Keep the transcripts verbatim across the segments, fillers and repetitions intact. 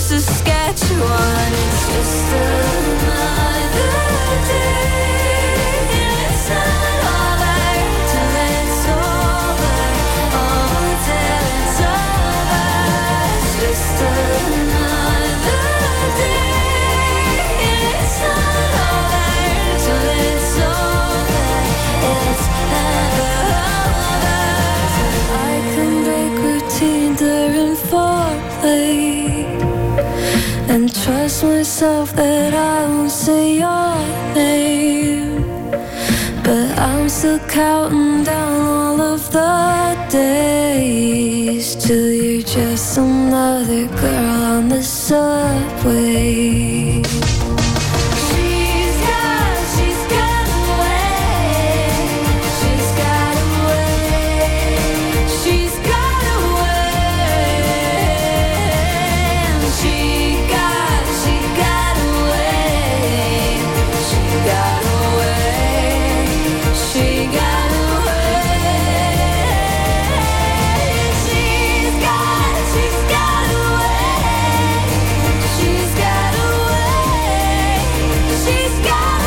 Saskatchewan. It's just another day. It's not over till it's over. Oh, till it's over. It's just another day. It's not over till it's over. It's never over. I can break routine during foreplay and trust myself that I won't say your name. But I'm still counting down all of the days till you're just another girl on the subway. She's got, she's got away. She's got away. She's got away. She got, she got away. She got away. She got away. She's got, she's got away. She's got away. She's got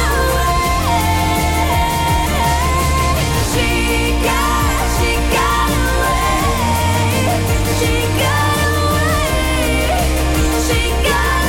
away. She got, she got away. She got away. She got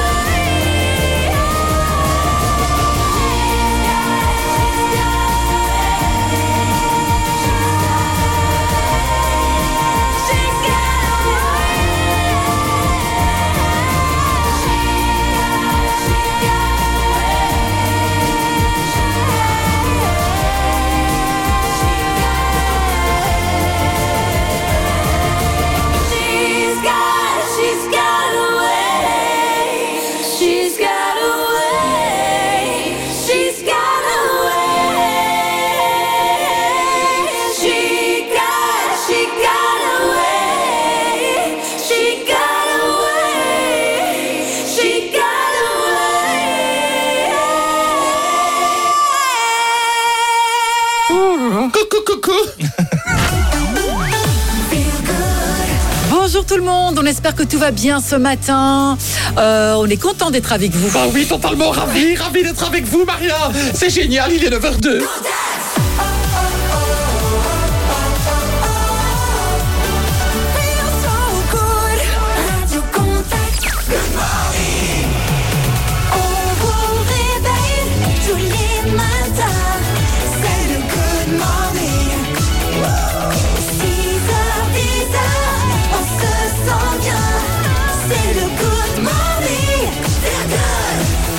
She's got, she's got away. She's got away. She's got away. She got, she got away. She got away. She got away. Coucou, coucou. Bonjour tout le monde, on espère que tout va bien ce matin. Euh, on est content d'être avec vous. Ah oui, totalement ravi, ravi d'être avec vous, Maria. C'est génial, il est neuf heures deux. Radio Contact. On vous réveille tous les matins. C'est le Good Morning. six heures, dix heures, on se sent bien. C'est le Good Morning. Feel good.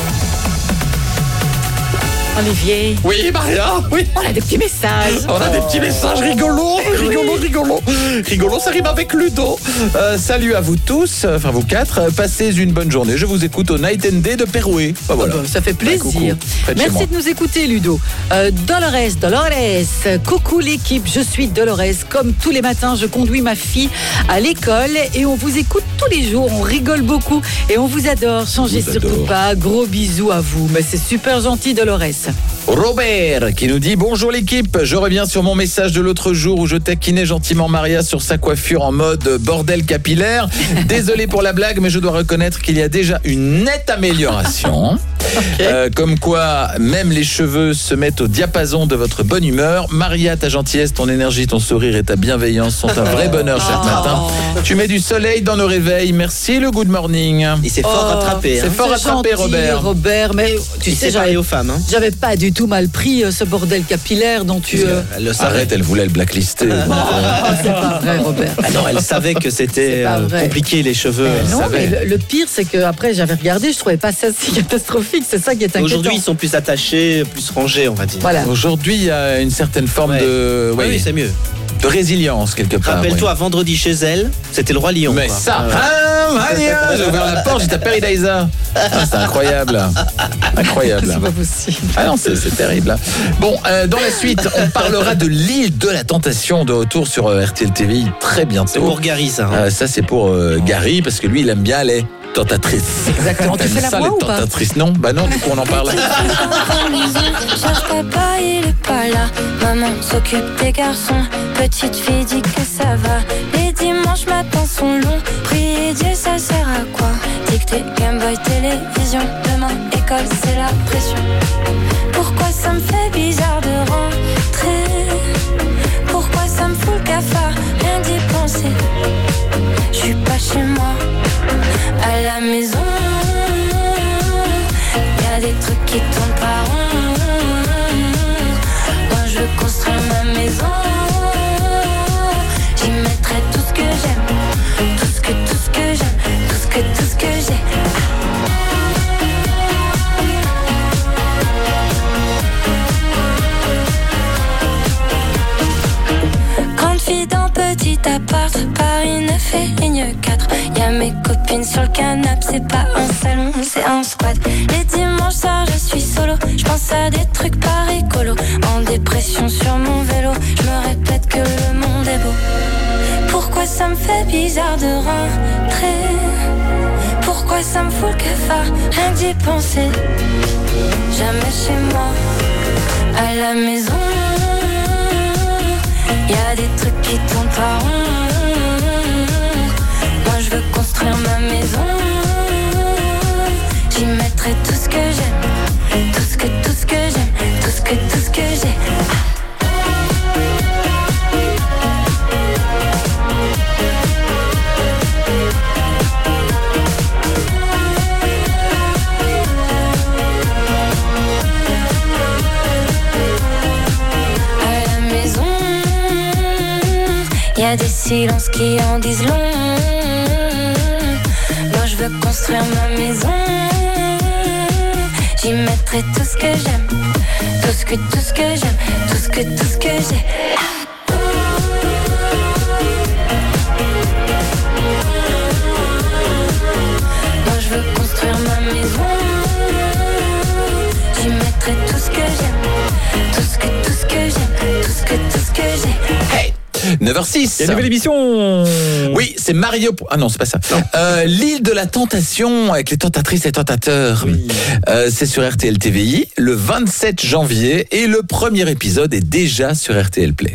Olivier, Oui, Maria, oui. on a des petits messages. On a des petits messages rigolos, rigolos, rigolos. Rigolo, ça rime avec Ludo. Euh, salut à vous tous, enfin vous quatre. Euh, Passez une bonne journée. Je vous écoute au Night and Day de Perouet. Bah, voilà. Ça fait Bah, coucou, plaisir. près de chez moi. Merci de nous écouter, Ludo. Euh, Dolores, Dolores, coucou l'équipe, je suis Dolores. Comme tous les matins, je conduis ma fille à l'école et on vous écoute tous les jours. On rigole beaucoup et on vous adore. Changez vous surtout adore. pas. Gros bisous à vous. Mais c'est super gentil, Dolores. Robert qui nous dit bonjour l'équipe, je reviens sur mon message de l'autre jour où je taquinais gentiment Maria sur sa coiffure en mode bordel capillaire. Désolé pour la blague, mais je dois reconnaître qu'il y a déjà une nette amélioration. Okay. Euh, comme quoi, même les cheveux se mettent au diapason de votre bonne humeur. Maria, ta gentillesse, ton énergie, ton sourire et ta bienveillance sont un vrai bonheur chaque Oh. matin. Tu mets du soleil dans nos réveils. Merci le good morning. Il s'est fort Oh, rattrapé. c'est Hein. fort rattrapé, gentil, Robert. Robert, mais tu Il sais, s'est j'avais, parlé aux femmes. Hein. j'avais pas du tout mal pris euh, ce bordel capillaire dont tu. euh, Elle le savait. Arrête, elle voulait le blacklister. Oh, c'est pas vrai, Robert. Ah non, elle savait que c'était C'est pas euh, vrai. compliqué les cheveux. Euh, elle non, savait. mais le, le pire, c'est que après j'avais regardé, je trouvais pas ça si catastrophique. C'est ça qui est inquiétant. Aujourd'hui, ils sont plus attachés, plus rangés, on va dire. Voilà. Aujourd'hui, il y a une certaine forme Ouais. de, Oui, ouais, oui, c'est mieux. de résilience quelque part. Rappelle-toi, ouais. vendredi chez elle, c'était le roi lion. Mais quoi. ça, Ah, ah, Maria, j'ai ouvert la porte, j'étais à Paradisa. Ah, c'est incroyable, incroyable. C'est pas possible. Ah non, c'est, c'est terrible. Bon, euh, dans la suite, on parlera de l'île de la tentation de retour sur euh, R T L T V très bientôt. c'est pour Gary, ça. hein. Euh, ça, c'est pour euh, Gary parce que lui, il aime bien les tentatrices. Exactement. Tu T'aimes fais la ça, voix les ou pas? tentatrices? Non, bah non, du coup, on en parle. Cherche papa, il est pas là. Maman s'occupe des garçons. Petite fille dit que ça va. Les dimanches matins sont longs. Prier Dieu, ça sert à quoi? Boy, télévision, demain, école, c'est la pression. Pourquoi ça me fait bizarre de rentrer? Pourquoi ça me fout le cafard? Rien d'y penser. Je suis pas chez moi, à la maison. Y'a des trucs qui tournent pas rond. Moi je veux construire ma maison. J'y mettrai tout ce que j'aime, tout ce que, tout ce que j'aime, tout ce que, tout ce que j'ai. Grande fille d'un petit appart, Paris neuf et ligne quatre. Y'a mes copines sur le canapé, c'est pas un salon, c'est un squat. Les dimanches soirs je suis solo, je pense à des trucs pas écolo. En dépression sur mon vélo, je me répète que le monde est beau. Pourquoi ça me fait bizarre de rentrer? Pourquoi ça me fout le cafard? Rien d'y penser. Jamais chez moi, à la maison. Y'a des trucs qui tournent pas rond. Moi je veux construire ma maison. J'y mettrai tout ce que j'aime, tout ce que, tout ce que j'aime, tout ce que, tout ce que j'ai. Y'a des silences qui en disent long. Moi je veux construire ma maison. J'y mettrai tout ce que j'aime, tout ce que, tout ce que j'aime, tout ce que, tout ce que j'ai. Moi je veux construire ma maison. J'y mettrai tout ce que j'aime, tout ce que, tout ce que j'aime, tout ce que, tout ce que j'ai. Hey, neuf heures six. Il y a une nouvelle émission. Oui, c'est Mario. Ah non, c'est pas ça. Euh, L'île de la tentation avec les tentatrices et tentateurs. Oui. Euh, c'est sur R T L T V I le vingt-sept janvier et le premier épisode est déjà sur R T L Play.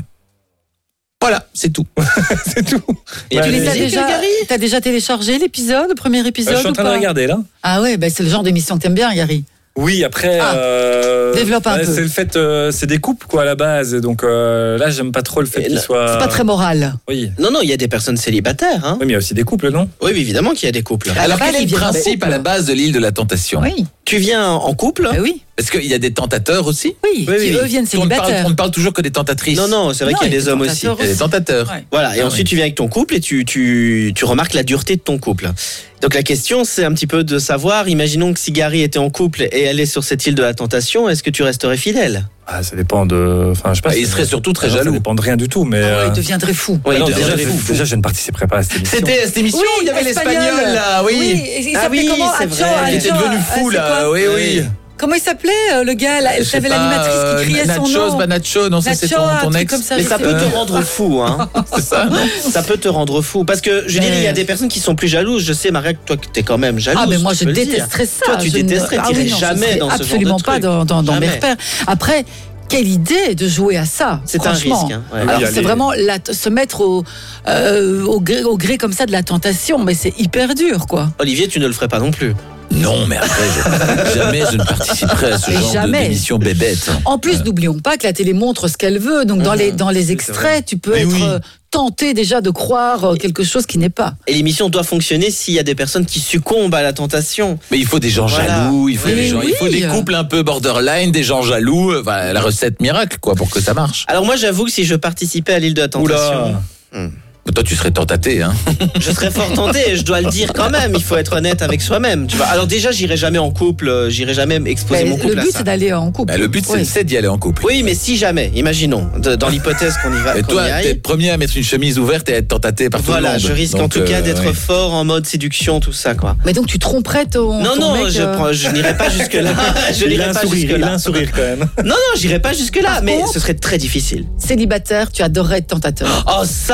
Voilà, c'est tout. C'est tout. Et Ouais, Tu tu les les as as déjà, t'as déjà téléchargé l'épisode, le premier Euh, épisode je suis en ou train de pas regarder là. Ah ouais, bah c'est le genre d'émission que t'aimes bien, Gary. Oui, après. Ah, euh, développe un ouais, peu. C'est le fait, euh, c'est des couples quoi à la base, donc euh, là j'aime pas trop le fait Et qu'ils là, soient. C'est pas très moral. Oui. Non, non, il y a des personnes célibataires. Hein. Oui, mais il y a aussi des couples, non? Oui, évidemment qu'il y a des couples. À la Alors base, quel est ils le viennent en principe couple. à la base de l'île de la tentation? Oui, Tu viens en couple? bah oui, Est-ce qu'il y a des tentateurs aussi? oui, Oui, qui oui. eux viennent on ne, parle, célibataires. on ne parle toujours que des tentatrices. Non, non, c'est vrai Non, qu'il y a il y a des des hommes aussi. tentateurs Il y a des tentateurs. Ouais. Voilà, et Ah ensuite oui. tu viens avec ton couple et tu, tu, tu remarques la dureté de ton couple. Donc la question c'est un petit peu de savoir, imaginons que si Gary était en couple et elle est sur cette île de la tentation, est-ce que tu resterais fidèle? Ah, ça dépend de. Enfin, je sais pas. Bah, si- il serait surtout très Non, jaloux. Ça dépend de rien du tout, mais. Ah ouais, euh, il deviendrait fou. Ouais, non, il déjà, deviendrait je, fou. déjà, je ne participerai pas à cette émission. C'était cette émission où il y avait espagnol. l'espagnol là, oui. et il Ah s'appelait oui, comment c'est Acho, vrai. Acho, Qui était devenu ah, fou c'est là, quoi oui, oui. Comment il s'appelait euh, le gars là? Je sais T'avais pas, l'animatrice euh, qui criait son Nachos, nom. Banacho, non, ça c'est Nacho, ton, un ton truc ex. comme ça, Mais je ça sais peut pas. te rendre fou, hein. C'est ça, non? Ça peut te rendre fou. Parce que je veux dire, il y a Mais- des personnes qui sont plus jalouses. Je sais, Maria, que toi, que t'es quand même jalouse. Ah mais moi tu je peux le dire. détesterais ça. Toi, tu Je ne- détesterais, ah t'irais oui, non, je jamais serais dans ce genre de absolument pas truc. dans, dans, dans mes Jamais. repères. Après, quelle idée de jouer à ça. C'est un franchement. risque, hein. Ouais. Alors Oui, c'est aller- vraiment la- se mettre au, euh, au, gré, au gré comme ça de la tentation, mais c'est hyper dur quoi. Olivier, tu ne le ferais pas non plus. Non, mais après, je- jamais je ne participerai à ce Et genre de- jamais. d'émission bébête. En plus, n'oublions pas que la télé montre ce qu'elle veut. Donc dans Mhm. les dans les Oui, c'est extraits, tu peux Mais être oui. euh, tenté déjà de croire euh, quelque chose qui n'est pas. Et l'émission doit fonctionner s'il y a des personnes qui succombent à la tentation. Mais il faut des gens Voilà. jaloux, il faut, Mais des gens, il faut oui. des couples un peu borderline, des gens jaloux. Enfin, la recette miracle, quoi, pour que ça marche. Alors moi, j'avoue que si je participais à l'île de la tentation, Oula. Toi, tu serais tentaté, hein. je serais fort tenté, je dois le dire quand même. Il faut être honnête avec soi-même. Tu vois. Alors déjà, j'irai jamais en couple, euh, j'irai jamais exposer Mais mon le couple à but ça. c'est d'aller en couple. Bah, le but, c'est Oui. c'est d'y aller en couple. Oui, mais si jamais, imaginons, de- dans l'hypothèse qu'on y va, Et qu'on toi, y aille. t'es le premier à mettre une chemise ouverte et à être tentaté par tout le Voilà, monde. je risque en Donc, tout cas euh, d'être oui. fort en mode séduction, tout ça, quoi. Mais donc tu tromperais ton. Non, ton non, mec, je, euh, prends- je n'irai pas jusque-là. Je Il n'irai a un pas sourire, il a jusque-là. un sourire quand même. Non, non, j'irai pas jusque-là, Par mais contre- ce serait très difficile. Célibataire, tu adorerais être tentateur. Oh, ça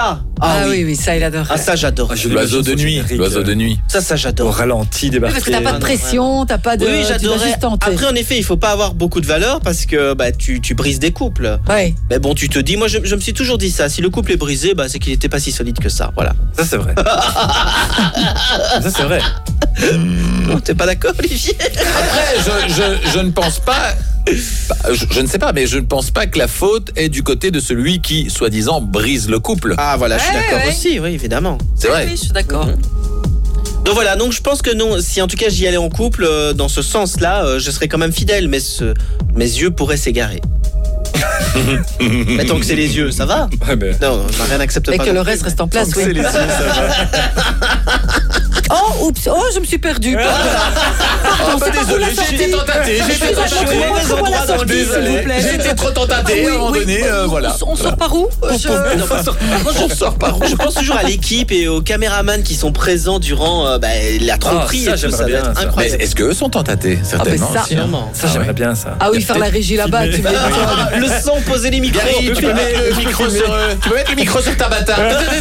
Ah, Ah oui. oui. oui, ça, il adore. Ah ça j'adore. Ah, je L'oiseau de l'imagine son nuit. générique, L'oiseau de euh, nuit. Ça ça Au j'adore. ralenti, Oui, débarqué. parce que t'as pas de pression, t'as pas de. Oui, tu dois j'adorais. juste tenter. Après, en effet, il faut pas avoir beaucoup de valeur parce que bah, tu, tu brises des couples. Ouais. Mais bon, tu te dis, moi, je, je me suis toujours dit ça. Si le couple est brisé, bah, c'est qu'il n'était pas si solide que ça. Voilà. Ça, c'est vrai. Ça, c'est vrai. Non, t'es pas d'accord, Olivier? Après, je, je, je ne pense pas... Bah, Je, je ne sais pas, mais je ne pense pas que la faute est du côté de celui qui, soi-disant, brise le couple. Ah, voilà, je suis Ouais, d'accord ouais. aussi, oui, évidemment. C'est vrai. Oui, je suis d'accord. Donc voilà, donc je pense que non, si en tout cas j'y allais en couple, euh, dans ce sens-là, euh, je serais quand même fidèle, mais ce, mes yeux pourraient s'égarer. Mais tant que c'est les yeux, ça va? Ouais, mais... Non, non, rien n'accepte Et pas. que non le plus. reste reste en place, C'est oui. les yeux, ça va. Oh, oups, oh, je me suis perdue. Ah, Pardon, bah, c'est par où désolé, la j'ai sortie? été tentaté, j'ai été Je suis tentaté. au mauvais endroit, la sortie, Désolé, s'il vous plaît. j'ai été trop tentaté à un moment donné, euh, voilà. On sort par où? Je- Non, moi, je, sors par où je pense toujours à l'équipe et aux caméramans qui sont présents durant euh, bah, la tromperie Ah, ça, et tout, ça j'aimerais va bien, être ça. Mais incroyable. est-ce qu'eux sont tentatés? Certainement ça, aussi, hein. sûrement. Ça, j'aimerais bien, ça. Ah oui, faire la régie là-bas, tu m'étonnes. Le son, poser les micros. Gary, tu peux mettre le micro sur, euh, tu peux mettre le micro sur ta bata.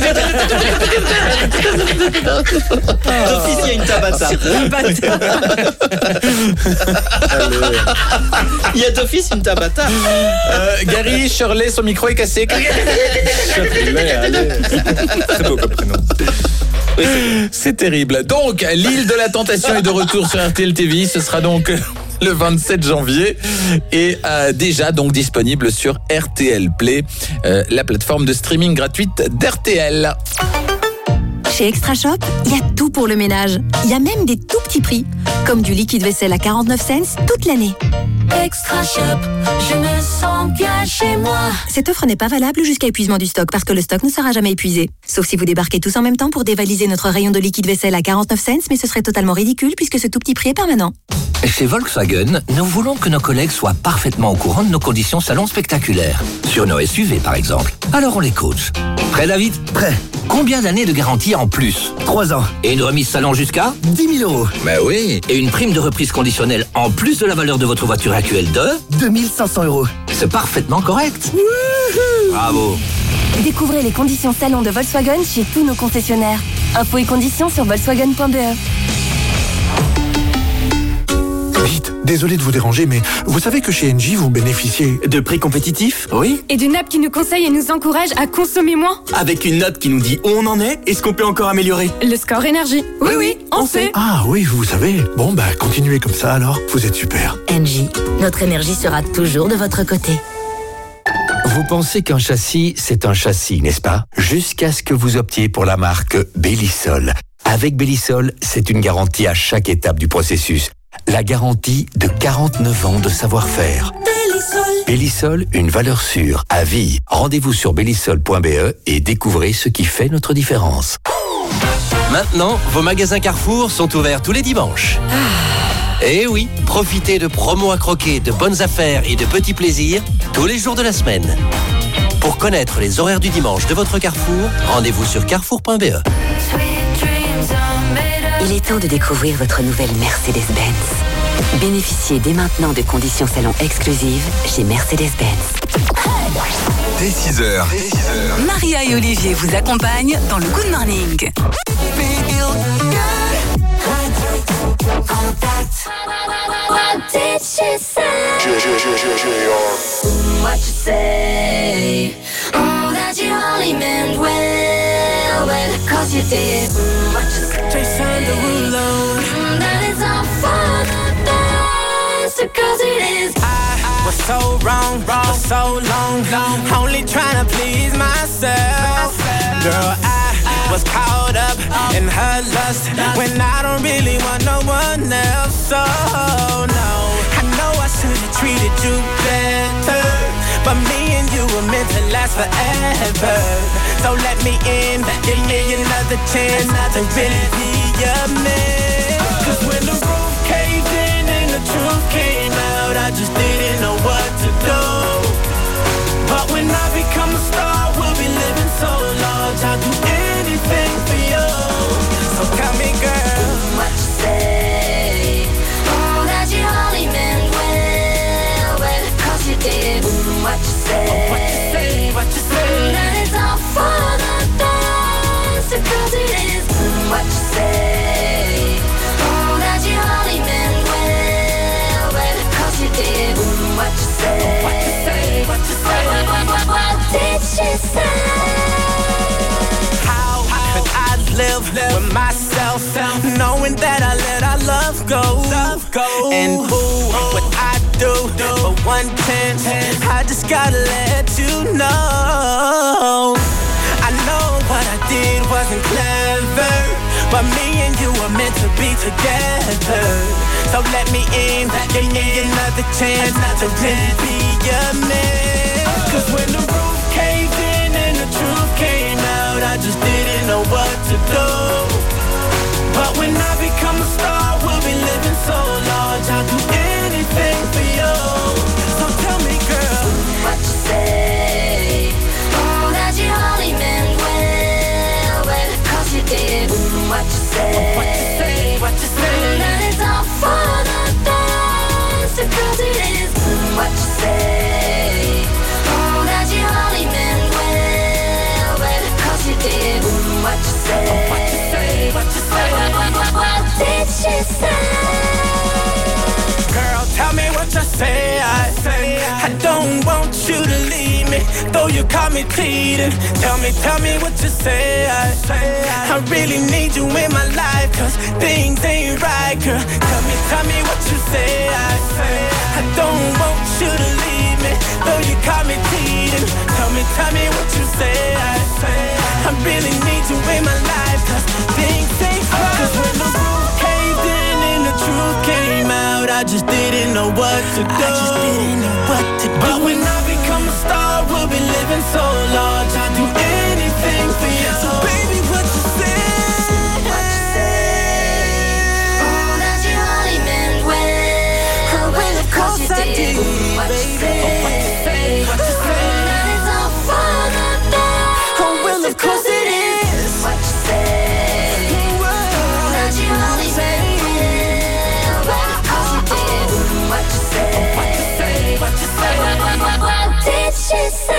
D'office, il y a une tabata. Il y a d'office une tabata. Euh, Gary, Shirley, son micro est cassé. Shirley, allez. Très beau comme prénom. C'est terrible. Donc, l'île de la tentation est de retour sur R T L T V. Ce sera donc le vingt-sept janvier et euh, déjà donc disponible sur R T L Play, euh, la plateforme de streaming gratuite d'R T L. Chez Extra Shop, il y a tout pour le ménage. Il y a même des tout petits prix, comme du liquide vaisselle à quarante-neuf cents toute l'année. Extra Shop, je me sens bien chez moi. Cette offre n'est pas valable jusqu'à épuisement du stock parce que le stock ne sera jamais épuisé. Sauf si vous débarquez tous en même temps pour dévaliser notre rayon de liquide vaisselle à quarante-neuf cents, mais ce serait totalement ridicule puisque ce tout petit prix est permanent. Chez Volkswagen, nous voulons que nos collègues soient parfaitement au courant de nos conditions salon spectaculaires. Sur nos S U V, par exemple. Alors on les coach. Prêt, David? Prêt. Combien d'années de garantie en plus? Trois ans. Et une remise salon jusqu'à dix mille euros. Bah oui. Et une prime de reprise conditionnelle en plus de la valeur de votre voiture actuelle de deux mille cinq cents euros. C'est parfaitement correct. Bravo. Découvrez les conditions salon de Volkswagen chez tous nos concessionnaires. Infos et conditions sur volkswagen point b e. Vite, désolé de vous déranger, mais vous savez que chez Engie, vous bénéficiez... De prix compétitifs? Oui. Et d'une app qui nous conseille et nous encourage à consommer moins. Avec une note qui nous dit où on en est et ce qu'on peut encore améliorer. Le score énergie. Oui, oui, on sait. Ah oui, vous savez. Bon, bah, continuez comme ça alors. Vous êtes super. Engie, notre énergie sera toujours de votre côté. Vous pensez qu'un châssis, c'est un châssis, n'est-ce pas? Jusqu'à ce que vous optiez pour la marque Bellisol. Avec Bellisol, c'est une garantie à chaque étape du processus. La garantie de quarante-neuf ans de savoir-faire. Bellisol, une valeur sûre, à vie. Rendez-vous sur bellisol point b e et découvrez ce qui fait notre différence. Maintenant, vos magasins Carrefour sont ouverts tous les dimanches. Et oui, profitez de promos à croquer, de bonnes affaires et de petits plaisirs tous les jours de la semaine. Pour connaître les horaires du dimanche de votre Carrefour, rendez-vous sur carrefour point b e. Il est temps de découvrir votre nouvelle Mercedes-Benz. Bénéficiez dès maintenant de conditions salon exclusives chez Mercedes-Benz. Dès six heures. Maria et Olivier vous accompagnent dans le Good Morning. What did she say? What you say? Oh, that you only meant well, well, cause you did. What you say? Jason Derulo. That is all for the best, because it is. I was so wrong, wrong, for so long, long, only trying to please myself. Girl, I was caught up in her lust when I don't really want no one else. So no, I know I should have treated you better, but me and you were meant to last forever. So let me in, give me another chance to really be your man. Cause when the roof caved in and the truth came out, I just didn't know what to do. But when I become a star, we'll be living so large, I'll do anything for you. So come here, girl. What you say? Oh, that you only meant well, well, cause you did. What you say? What you say? What you say? That is all for the best. with myself, knowing that I let our love go. And who would I do for one chance? I just gotta let you know. I know what I did wasn't clever, but me and you were meant to be together. So let me in, give me another chance to really be your man. Cause when the roof caved in and the truth came out, I just didn't know what to do. But when I become a star, we'll be living so large, I'll do anything for you. So tell me, girl, what you say? Oh, that you only meant well, well, cause you did. What you say? What you say? What you say? That it's all for the best, because it is. What you say? Oh, that you only meant well, well, cause you did. What you say? What you say? What you say? What, what, what, what did she say? Girl, tell me what you say. I say I don't want you to leave me, though you caught me cheating. Tell me, tell me what you say. I say I really need you in my life, cause things ain't right, girl. Tell me, tell me what you say. I say I don't want you to leave me, though you caught me cheating. Tell me, tell me what you say. I say I really need you in my life, cause things ain't right. Cause when the roof caved in and the truth came out, I just didn't know what to do. I just didn't know what to do. But when I become a star, we'll be living so large, I'll do anything for you. So baby, what you say? What you say? Oh, that you only meant well, oh, well, of course you did. What you say? What you say? What you say? Oh, that it's all for the best, Oh, well, of course it is. what you say? Oh, that you only meant well, well, of course you did. What you say? What you say? What you say? What, what, what, what did she say?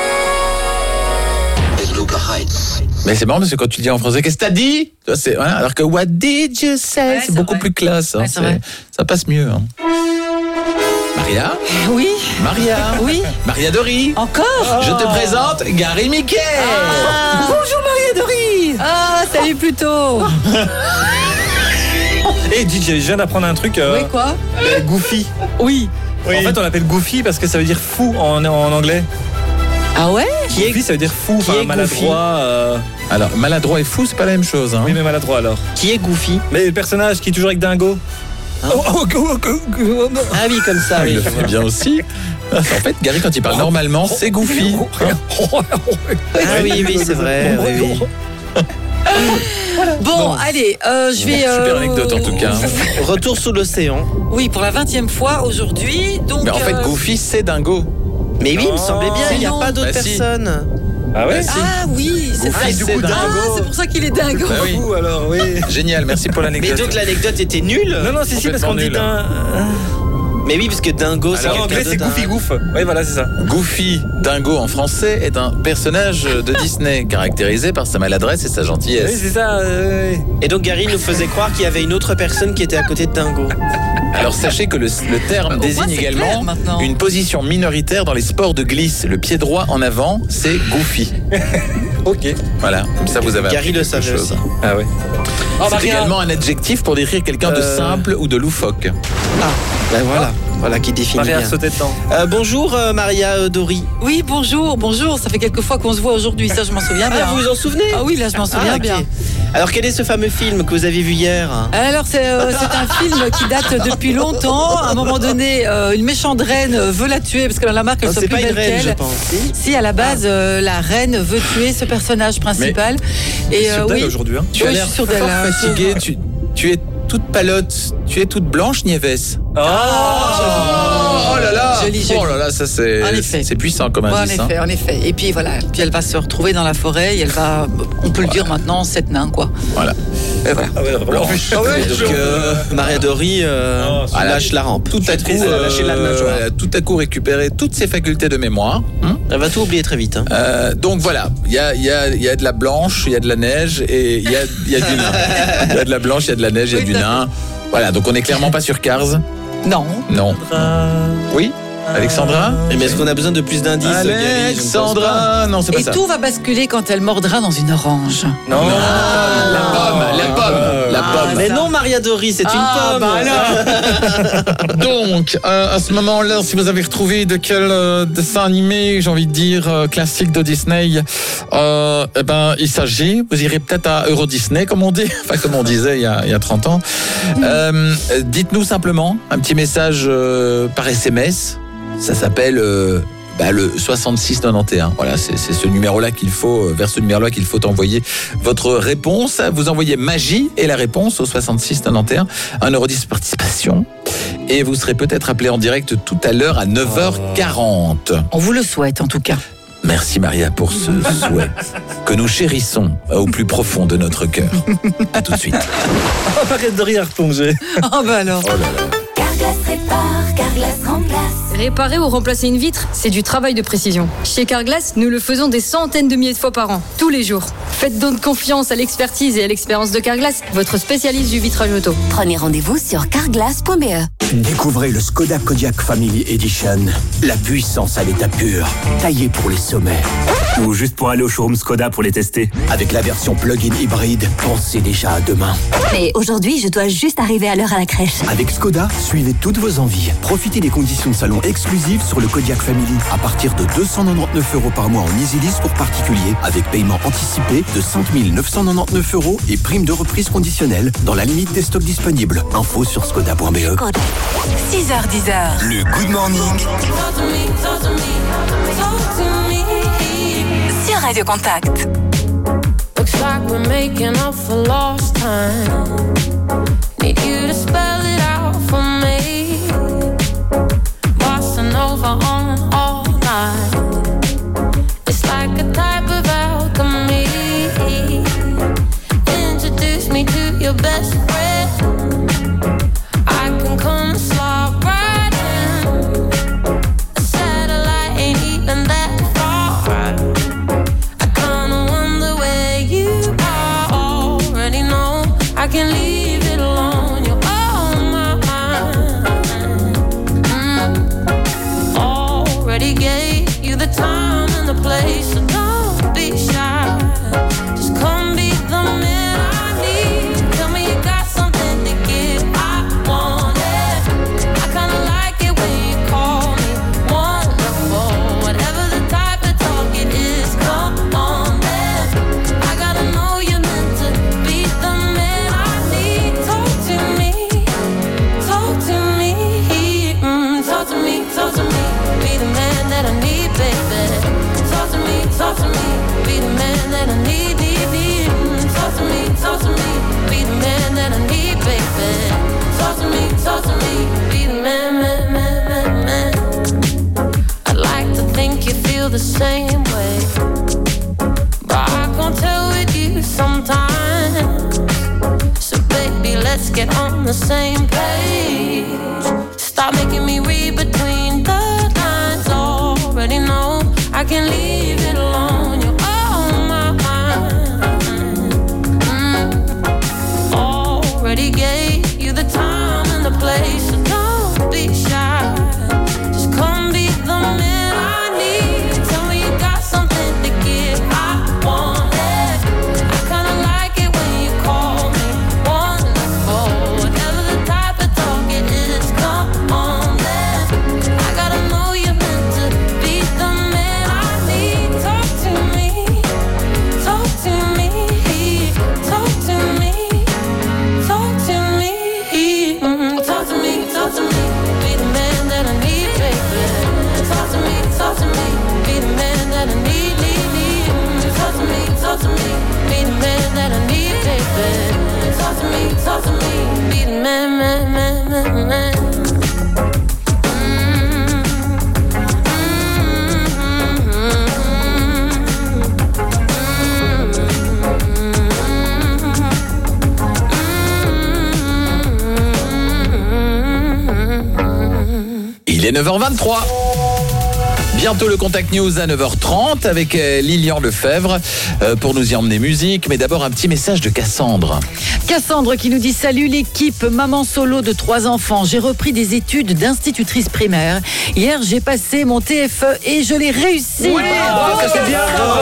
Mais c'est marrant parce que quand tu le dis en français, qu'est-ce que t'as dit? Toi, c'est, voilà, alors que what did you say? Ouais, c'est c'est beaucoup vrai. plus classe. Hein, Ouais, c'est c'est- vrai. ça passe mieux. Hein. Maria? Oui. Maria? Oui. Maria Dory? Encore? Je te présente Gary Mickey. Ah. Bonjour Maria Dory. Ah, salut plutôt. Et D J, je viens d'apprendre un truc. euh, Oui, quoi? euh, Goofy. Oui. En fait, on l'appelle Goofy parce que ça veut dire fou en, en anglais. Ah ouais? Qui Goofy, ça veut dire fou, qui enfin est maladroit. euh, Alors, maladroit et fou, c'est pas la même chose. Hein. Oui, mais maladroit alors. Qui est Goofy? Mais le personnage qui est toujours avec Dingo. Hein Oh, oh, oh, oh, oh. Ah oui, comme ça, Ah, oui. il le fait bien aussi. En fait, Gary, quand il parle normalement, c'est Goofy. Ah oui, oui, c'est vrai. Oui, oui. Bon, allez, euh, je vais. Super euh, anecdote en tout cas. Retour sous l'océan. Oui, pour la vingtième fois aujourd'hui. Donc. Mais en fait, euh, Goofy, c'est Dingo. Mais oui, il me semblait bien, il n'y a Non. pas d'autres Bah, si. personnes. Ah ouais? Ah oui, c'est Goofy, vrai. du coup, Ah, Dingo. c'est pour ça qu'il est dingo. Bah oui. Fou alors, oui. Génial, merci pour Mais l'anecdote. donc l'anecdote était nulle. Non, non, si, si, parce qu'on dit Complètement d'un. Mais oui, parce que Dingo, c'est Alors en quelqu'un anglais, c'est d'autre, Goofy hein. Goof. Oui, voilà, c'est ça. Goofy, Dingo en français, est un personnage de Disney caractérisé par sa maladresse et sa Oui, gentillesse. c'est ça. euh, oui. Et donc Gary nous faisait croire qu'il y avait une autre personne qui était à côté de Dingo. Alors sachez que le, le terme Au moins, désigne c'est également clair, maintenant. une position minoritaire dans les sports de glisse. Le pied droit en avant, c'est Goofy. Ok. Voilà, comme ça vous avez Gary appris le quelque savait chose. aussi. Ah ouais. Oh, C'est Maria. également un adjectif pour décrire quelqu'un de Euh. simple ou de loufoque. Ah, ben voilà, voilà qui définit Maria bien. a sauté dedans. Euh, bonjour euh, Maria euh, Dory. Oui, bonjour, bonjour. Ça fait quelques fois qu'on se voit aujourd'hui. Ça, je m'en souviens bien. Ah, vous vous en souvenez? Ah oui, là, je m'en souviens Ah, ok. bien. Alors quel est ce fameux film que vous avez vu hier? Alors c'est euh, c'est un film qui date depuis longtemps. À un moment donné, euh, une méchante reine veut la tuer parce que la marque elle Non, soit c'est plus pas une belle reine, je qu'elle. pense. Si. Si à la base euh, la reine veut tuer ce personnage principal. Et Sur euh, d'elle oui. aujourd'hui. Hein. Tu as Oui, l'air je suis sûre fort d'elle, hein. fatigué, tu, tu es toute palote, tu es toute blanche, Nieves. Oh, Oh là là Joli, joli. Oh là là, ça c'est En effet. c'est puissant comme Ouais, en indice. hein. effet, en effet. Et puis voilà, puis elle va se retrouver dans la forêt et elle va, on peut le dire maintenant, sept nains quoi. Voilà. Et voilà. Ah ouais, vraiment. Blanche. Ah ouais, Donc, je- euh, Maria Dory euh, Oh, voilà. lâche la rampe. tout à coup, Maîtrise, euh, lâcher la nageoire. elle a tout à coup récupérer toutes ses facultés de mémoire. hein. Elle va tout oublier très vite. Hein. Euh, donc voilà, il y a, il y, a, il y a de la blanche, il y a de la neige et il y a, il y a du nain. Il y a de la blanche, il y a de la neige, il y a Oui, du tout à nain. Voilà, donc on n'est clairement pas sur Cars. Non. Non. Oui. Alexandra? Mais est-ce qu'on a besoin de plus d'indices, Gary? Je ne pense Alexandra? pas. Non, c'est pas Et ça. tout va basculer quand elle mordra dans une orange. Non. Ah, la pomme, la pomme, la Ah, pomme. mais non, Maria Dory, c'est Ah, une pomme. bah Donc, euh, à ce moment-là, si vous avez retrouvé de quel euh, dessin animé, j'ai envie de dire, euh, classique de Disney, euh, eh ben, il s'agit, vous irez peut-être à Euro Disney, comme on dit, enfin, comme on disait il y a, il y a trente ans. Euh, dites-nous simplement un petit message euh, par S M S. Ça s'appelle euh, bah, le soixante-six quatre-vingt-onze. Voilà, c'est, c'est ce numéro-là qu'il faut, vers ce numéro-là qu'il faut envoyer votre réponse. Vous envoyez Magie et la réponse au soixante-six quatre-vingt-onze. Un euro dix participation. Et vous serez peut-être appelé en direct tout à l'heure à neuf heures quarante. On vous le souhaite en tout cas. Merci Maria pour ce souhait que nous chérissons au plus profond de notre cœur. À tout de suite. Oh, arrête de rire, plongé. Oh bah alors. Oh là là. Carglass répare, Carglass remplace. Réparer ou remplacer une vitre, c'est du travail de précision. Chez Carglass, nous le faisons des centaines de milliers de fois par an, tous les jours. Faites donc confiance à l'expertise et à l'expérience de Carglass, votre spécialiste du vitrage auto. Prenez rendez-vous sur carglass point b e. Découvrez le Skoda Kodiaq Family Edition. La puissance à l'état pur, taillée pour les sommets. Ou juste pour aller au showroom Skoda pour les tester. Avec la version plug-in hybride, pensez déjà à demain. Mais aujourd'hui, je dois juste arriver à l'heure à la crèche. Avec Skoda, suivez toutes vos envies. Profitez des conditions de salon exclusives sur le Kodiaq Family à partir de deux cent quatre-vingt-dix-neuf euros par mois en easy lease pour particuliers, avec paiement anticipé de cinq mille neuf cent quatre-vingt-dix-neuf euros et prime de reprise conditionnelle dans la limite des stocks disponibles. Info sur skoda point b e. six heures dix. Le Good Morning. Sur Radio Contact. Looks like we're making up for lost time. Need you to spell it out for me. Bossa Nova on all night. It's like a type of alchemy. Introduce me to your best friend. I can come slide right in. A satellite ain't even that far. I kinda wonder where you are. Already know I can leave it alone. You're on my mind. Mm. Already gave you the time and the place, so don't be shy. Just come be the man I need. Tell me you got something to give. I want it. I kinda like it when you call me wonderful. Whatever the type of talk it is, come on then. I gotta know you're meant to be the man I need. Talk to me, talk to me, mm, talk to me, talk to me. Be the man that I need, baby. Talk to me, talk to me. Be the man that I need, need, need. Mm, talk to me, talk to me. Be the man that I need, baby. Talk to me, talk to me. Be the man, man, man, man, man. I'd like to think you feel the same way, but I can't tell with you sometimes. So baby, let's get on the same page. Stop making me read between the lines. Already know I can leave it alone. You're on my mind. Mm. Already gave you the time and the place, so don't be shy. Just come be the man I need. Tell me you got something to give. I want it. I kinda like it when you call me wonderful. Whatever the type of talk it is, come on then. I gotta know you're meant to be the man I need. Talk to me, talk to me, talk to me, talk to me, mm, talk to me, talk to me. Be the man that I need, baby. Talk to me, talk to me. Be the man that I need, need, need. Mm, talk to me, talk to me. Be the man that I need, baby. Talk to me, talk to me. Be the man, man, man, man, man. Il est neuf heures vingt-trois. Bientôt le Contact News à neuf heures trente avec euh, Lilian Lefebvre euh, pour nous y emmener musique. Mais d'abord un petit message de Cassandre. Cassandre qui nous dit: salut l'équipe, maman solo de trois enfants. J'ai repris des études d'institutrice primaire. Hier, j'ai passé mon T F E et je l'ai réussi. Oui, bravo, ça c'est bien.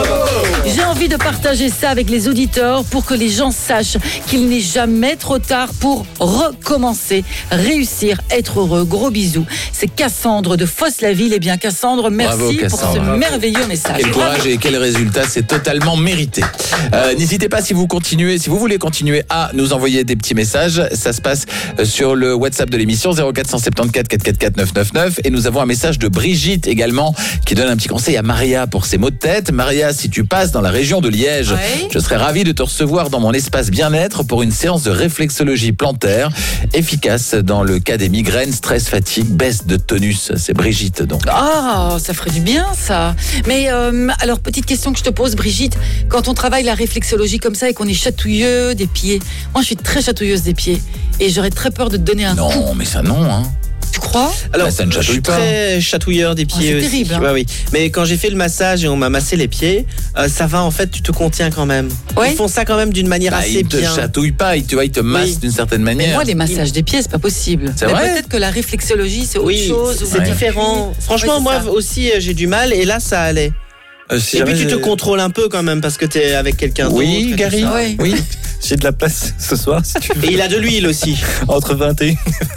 J'ai envie de partager ça avec les auditeurs pour que les gens sachent qu'il n'est jamais trop tard pour recommencer, réussir, être heureux. Gros bisous. C'est Cassandre de Fosse-la-Ville. Eh bien, Cassandre, merci Bravo, Cassandre. pour ce merveilleux message. Quel courage et quel résultat, c'est totalement mérité. Euh, n'hésitez pas, si vous continuez, si vous voulez continuer à nous envoyer des petits messages, ça se passe sur le WhatsApp de l'émission zéro quatre cent soixante-quatorze quatre cent quarante-quatre neuf cent quatre-vingt-neuf et nous avons un message de Brigitte également qui donne un petit conseil à Maria pour ses maux de tête. Maria, si tu passes dans la région de Liège, Ouais. je serais ravi de te recevoir dans mon espace bien-être pour une séance de réflexologie plantaire efficace dans le cas des migraines, stress, fatigue, baisse de tonus. C'est Brigitte donc. Ah, ça ferait du bien, ça. Mais euh, alors, petite question que je te pose, Brigitte. Quand on travaille la réflexologie comme ça et qu'on est chatouilleux des pieds, moi, je suis très chatouilleuse des pieds et j'aurais très peur de te donner un coup. Non, mais ça non, hein. Tu crois? Alors, Bah, ça ne je chatouille suis pas. très chatouilleur des pieds c'est aussi. terrible, hein. Ouais, oui. Mais quand j'ai fait le massage et on m'a massé les pieds, euh, ça va en fait, tu te contiens quand même. Ouais. Ils font ça quand même d'une manière Bah, assez il te bien. chatouille pas, il te, il te masse Oui. d'une certaine Mais manière. moi, les massages des pieds, c'est pas possible. C'est Mais vrai peut-être que la réflexologie, c'est autre Oui, chose. ou- c'est Ouais. différent. Franchement, Ouais, c'est moi ça. aussi, euh, j'ai du mal et là, ça allait. Euh, si Et jamais puis tu te j'ai- contrôles un peu quand même parce que t'es avec quelqu'un d'autre. Oui, et tout Gary. ça. Ouais. Oui. J'ai de la place ce soir, si tu veux. Et il a de l'huile aussi. Entre vingt et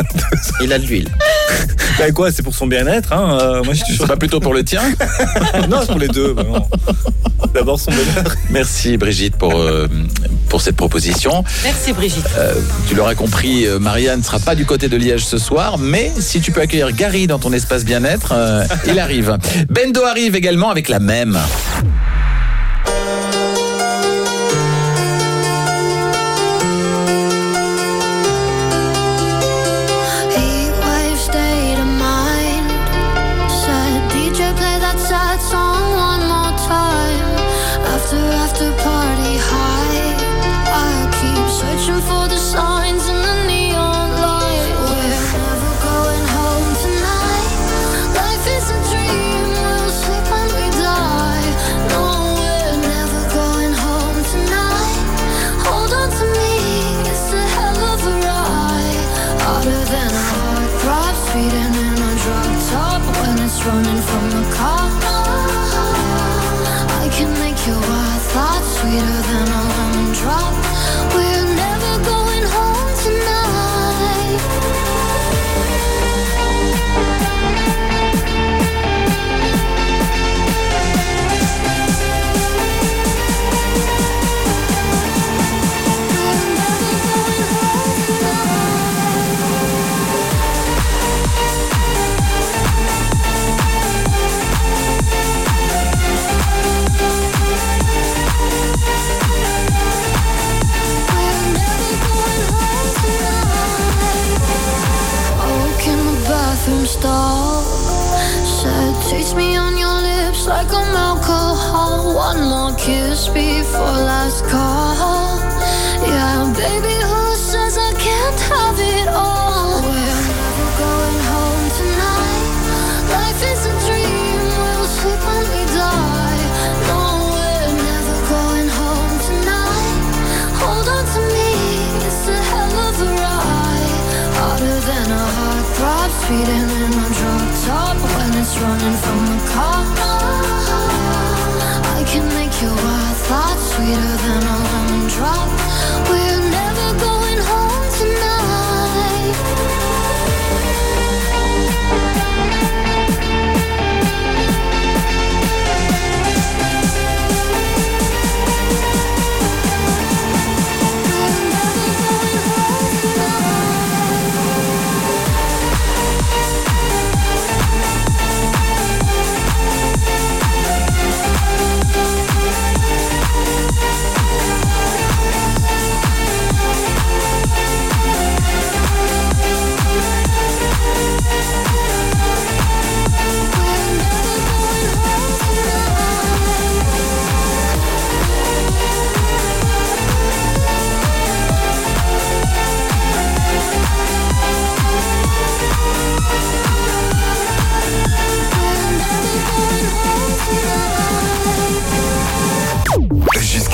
Il a de l'huile. un. Bah quoi, c'est pour son bien-être, hein. euh, moi, je suis C'est pas plutôt pour le tien? Non, c'est pour les deux. Bah non. D'abord son bonheur. Merci Brigitte pour, euh, pour cette proposition. Merci, Brigitte. Euh, tu l'auras compris, euh, Maria ne sera pas du côté de Liège ce soir, mais si tu peux accueillir Gary dans ton espace bien-être, euh, il arrive. Bendo arrive également avec la même. Heatwave state of mind. Said D J play that sad song one more time. After after party high, I keep searching for the signs in the neon light. We're never going home tonight. Life is a dream, we'll sleep when we die. No, we're never going home tonight. Hold on to me, it's a hell of a ride. Harder than a heart throb, speeding in a drug top when it's running from the car. I can make your wild thoughts sweeter than a lemon drop. We're never going home tonight. Woke in the bathroom stall. Said, taste me on your lips like I'm alcohol. One more kiss before last call. Yeah, baby, who says I can't have it all? We're never going home tonight. Life is a dream, we'll sleep when we die. No, we're never going home tonight. Hold on to me, it's a hell of a ride. Harder than a heart throb, speeding in a drug top when it's running from the car. I can make your wild thoughts sweeter than a lemon drop. We're never going home tonight.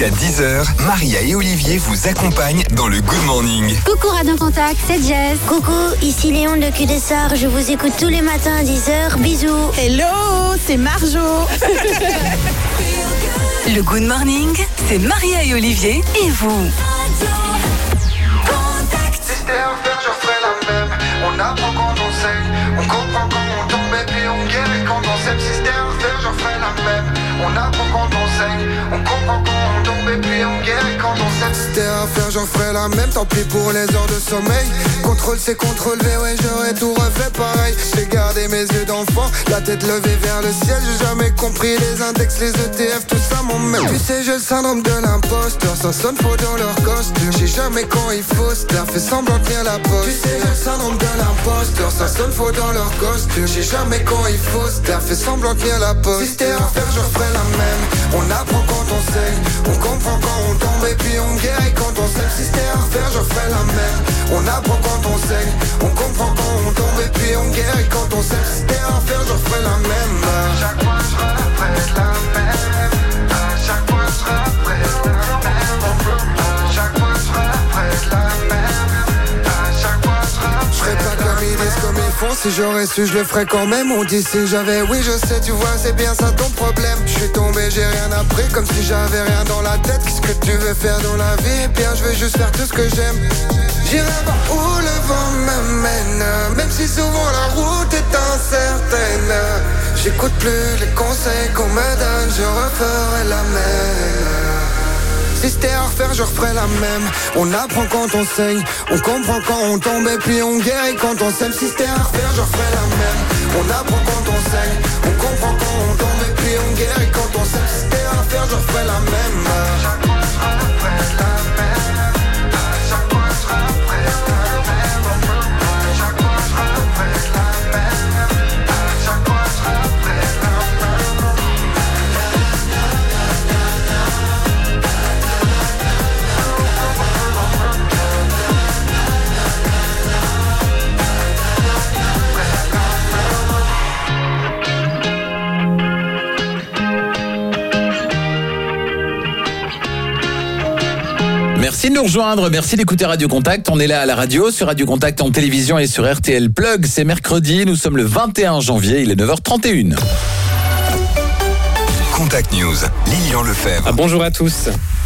Jusqu'à dix heures, Maria et Olivier vous accompagnent dans le Good Morning. Coucou Radio Contact, c'est Jess. Coucou, ici Léon de Q D S A R. Je vous écoute tous les matins à dix heures. Bisous. Hello, c'est Marjo. Le Good Morning, c'est Maria et Olivier et vous. Si c'était à refaire, je ferais la même. On apprend quand on saigne, on comprend quand on tombe et puis on guérit quand on s'aime. Si c'était à refaire, je ferais la même. On apprend quand on saigne, on comprend quand on tombe et puis on guérit quand on s'aime. Si c'était à refaire, j'en ferais la même. Tant pis pour les heures de sommeil. Contrôle C, contrôle V, ouais, j'aurais tout refait pareil. J'ai gardé mes yeux d'enfant, la tête levée vers le ciel. J'ai jamais compris les index, les E T F, tout ça m'emmène. Tu sais, j'ai le syndrome de l'imposteur, ça sonne faux dans leur costume. J'ai jamais quand il faut se taire, fait semblant de tenir la poste. Tu sais, j'ai le syndrome de l'imposteur, ça sonne faux dans leur costume. J'ai jamais quand il faut se taire, fait semblant de tenir la poste. Si c'était à refaire, je referais la même. On apprend quand on saigne, on comprend quand on tombe et puis on guérit quand on sait. Si c'était à refaire, je ferais la même. On apprend quand on saigne, on comprend quand on tombe et puis on guérit quand on sait. Si c'était à refaire, je ferais la même. Chaque fois je répète la même. Chaque fois je répète la même. Chaque fois je répète la même. Chaque fois je répète. Je ferais pas comme ils disent, comme ils font. Si j'aurais su, je le ferais quand même. On dit si j'avais, oui je sais, tu vois, c'est bien ça ton problème. Je suis tombé, j'ai rien appris, comme si j'avais rien dans la tête. Qu'est-ce que tu veux faire dans la vie? Eh bien je vais juste faire tout ce que j'aime. J'irai voir où le vent me mène, même si souvent la route est incertaine. J'écoute plus les conseils qu'on me donne, je referai la même. Si c'était à refaire, je referais la même. On apprend quand on saigne, on comprend quand on tombe et puis on guérit quand on s'aime. Si c'était à refaire, je referais la même. On apprend quand on saigne, on comprend quand on tombe et puis on guérit quand on s'aime. Si c'était à refaire, je referais la même. Chaque fois je répète la même. Chaque fois je répète la même. Chaque fois je répète la même. Chaque fois je répète la même. Merci de nous rejoindre, merci d'écouter Radio Contact. On est là à la radio, sur Radio Contact en télévision et sur R T L Plug. C'est mercredi, nous sommes le vingt et un janvier, il est neuf heures trente et une. Contact News, Lilian Lefebvre. Ah, bonjour à tous.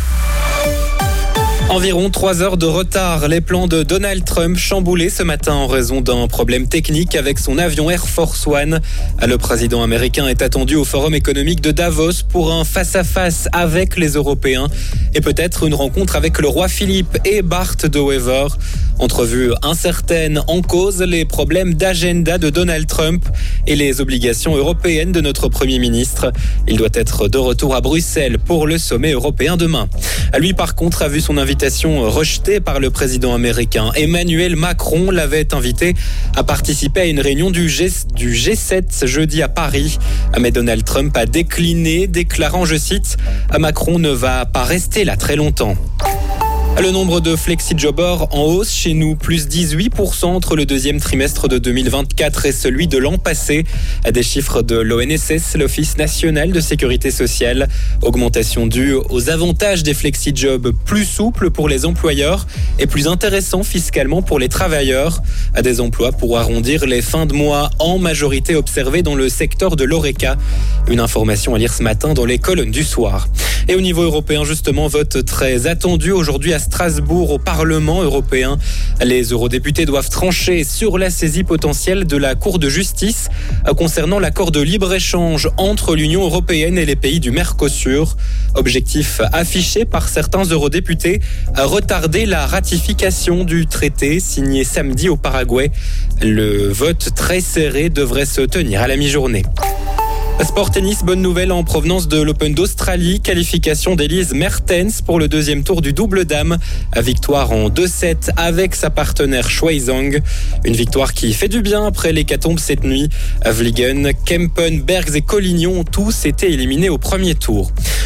Environ trois heures de retard. Les plans de Donald Trump chamboulés ce matin en raison d'un problème technique avec son avion Air Force One. Le président américain est attendu au Forum économique de Davos pour un face-à-face avec les Européens et peut-être une rencontre avec le roi Philippe et Bart de Wever. Entrevue incertaine, en cause les problèmes d'agenda de Donald Trump et les obligations européennes de notre Premier ministre. Il doit être de retour à Bruxelles pour le sommet européen demain. Lui, par contre, a vu son invitation rejetée par le président américain. Emmanuel Macron l'avait invité à participer à une réunion du G, du G sept jeudi à Paris. Mais Donald Trump a décliné, déclarant, je cite, « Macron ne va pas rester là très longtemps ». Le nombre de flexi-jobbers en hausse chez nous, plus dix-huit pour cent entre le deuxième trimestre de deux mille vingt-quatre et celui de l'an passé. Des chiffres de l'O N S S, l'Office national de sécurité sociale. Augmentation due aux avantages des flexi-jobs plus souples pour les employeurs et plus intéressants fiscalement pour les travailleurs. Des emplois pour arrondir les fins de mois en majorité observés dans le secteur de l'Horeca. Une information à lire ce matin dans les colonnes du soir. Et au niveau européen, justement, vote très attendu aujourd'hui à Strasbourg au Parlement européen. Les eurodéputés doivent trancher sur la saisie potentielle de la Cour de justice concernant l'accord de libre-échange entre l'Union européenne et les pays du Mercosur. Objectif affiché par certains eurodéputés, retarder la ratification du traité signé samedi au Paraguay. Le vote très serré devrait se tenir à la mi-journée. Sport tennis, bonne nouvelle en provenance de l'Open d'Australie. Qualification d'Elise Mertens pour le deuxième tour du double dame. Victoire en deux sept avec sa partenaire Shuai Zhang. Une victoire qui fait du bien après l'hécatombe cette nuit. Vliegen, Kempen, Bergs et Collignon ont tous été éliminés au premier tour.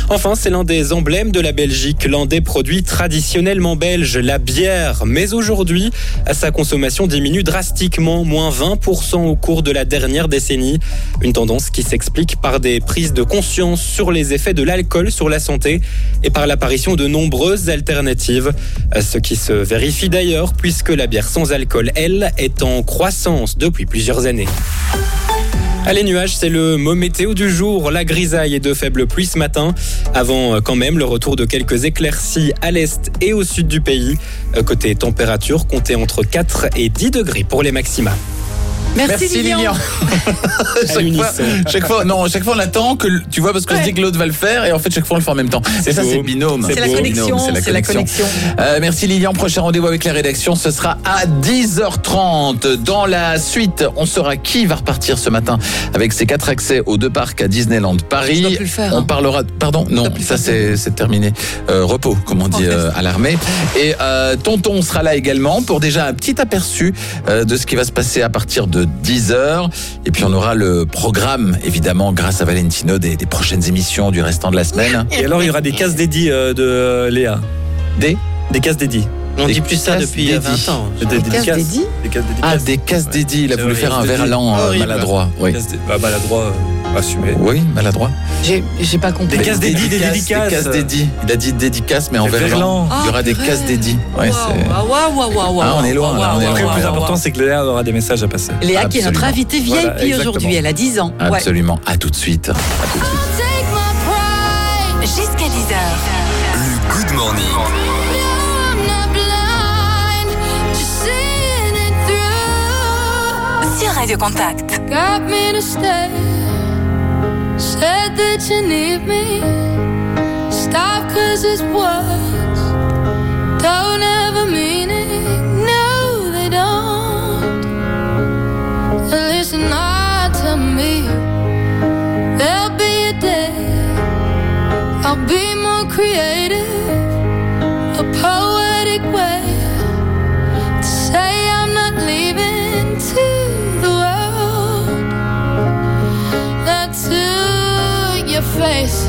Enfin, c'est l'un des emblèmes de la Belgique, l'un des produits traditionnellement belges, la bière. Mais aujourd'hui, sa consommation diminue drastiquement, moins vingt pour cent au cours de la dernière décennie. Une tendance qui s'explique par des prises de conscience sur les effets de l'alcool sur la santé et par l'apparition de nombreuses alternatives. Ce qui se vérifie d'ailleurs puisque la bière sans alcool, elle, est en croissance depuis plusieurs années. À les nuages, c'est le mot météo du jour. La grisaille et de faibles pluies ce matin. Avant quand même le retour de quelques éclaircies à l'est et au sud du pays. Côté température, comptez entre quatre et dix degrés pour les maxima. Merci, Merci Lilian. Lilian. chaque, fois, chaque fois, non, chaque fois on attend que tu vois parce qu'on Ouais. se dit que l'autre va le faire et en fait chaque fois on le fait en même temps. C'est Et ça beau. c'est le binôme. C'est la beau. connexion, Binôme, c'est la c'est la connexion. connexion. Euh, merci Lilian. Prochain rendez-vous avec la rédaction, ce sera à dix heures trente. Dans la suite, on saura qui va repartir ce matin avec ses quatre accès aux deux parcs à Disneyland Je Paris. dois plus le faire, On hein. parlera. Pardon, non, ça c'est c'est terminé. Euh, repos, comme on dit euh, à l'armée. Et euh, Tonton sera là également pour déjà un petit aperçu euh, de ce qui va se passer à partir de dix heures. Et puis on aura le programme, évidemment, grâce à Valentino, des, des prochaines émissions du restant de la semaine. Et alors, il y aura des cases dédiées euh, de euh, Léa. Des Des cases dédiées. On Des dit plus ça cases depuis dédiées. vingt ans. Des, des cases dédiées Des cases dédiées. Ah, des cases dédiées. Il a C'est voulu vrai, faire un cases dédiées. verlan euh, Horrible. maladroit. Oui, Cases dé- bah, maladroit, euh, assumé. oui maladroit. J'ai j'ai pas compris. Des cases dédiées, des dédicaces. Des cases dédiées. Il a dit dédicaces, mais en Des verlan. verlans. Il y aura Ah, des purée. cases dédiées. Ouais, c'est... Waouh, waouh, waouh, waouh, Ah, on est loin, waouh, là, on est waouh, loin. Après, le waouh, plus waouh, important, waouh. c'est que Léa aura des messages à passer. Léa qui est notre Absolument. invitée V I P Voilà, exactement. aujourd'hui. Elle a dix ans. Ouais. Absolument. À tout de suite. À tout de suite. Take my pride. Jusqu'à dix heures. Le Good Morning. I'm not blind, just seeing it through. Sur Radio Contact. Got me to stay. Said that you need me. Stop cause it's words. Don't ever mean it. No, they don't. Listen, I tell me. There'll be a day. I'll be more creative. A poetic way to say I'm not leaving to the world. Not to your face.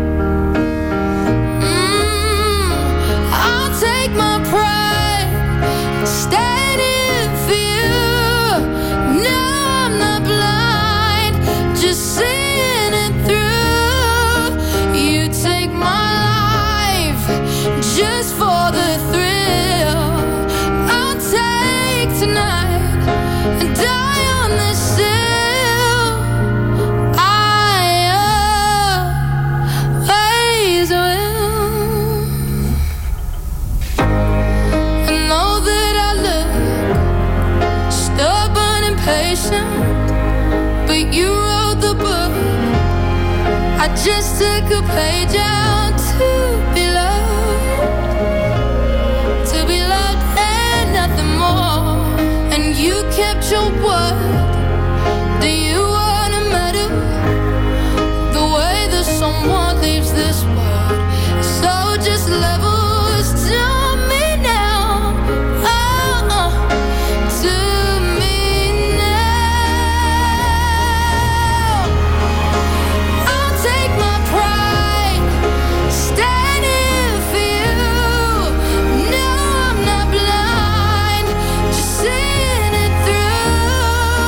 Mm, I'll take my pride, standing for you. No, I'm not blind, just seeing it through. You take my life just for the thrill. I'll take tonight and die on this hill. I always will. I know that I look stubborn and patient, but you wrote the book. I just took a page out to be loved, to be loved and nothing more. And you kept your word. Do you wanna medal the way that someone leaves this world? So just levels to me now. Oh, oh, to me now. I'll take my pride, standing for you. No, I'm not blind, just seeing it through.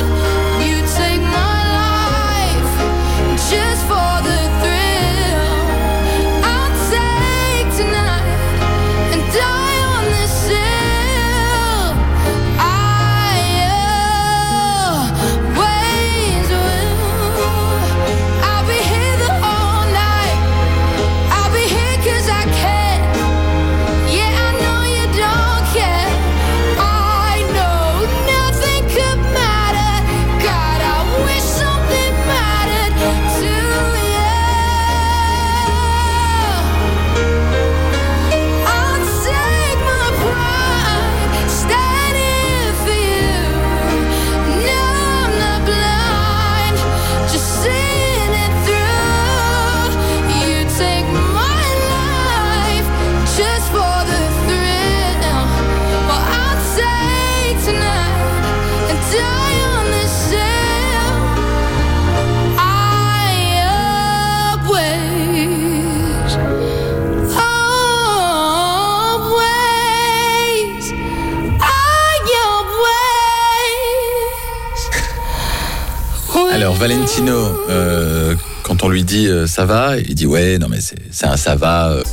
Valentino, euh, quand on lui dit euh, ça va, il dit ouais, non mais c'est, c'est un ça va. euh.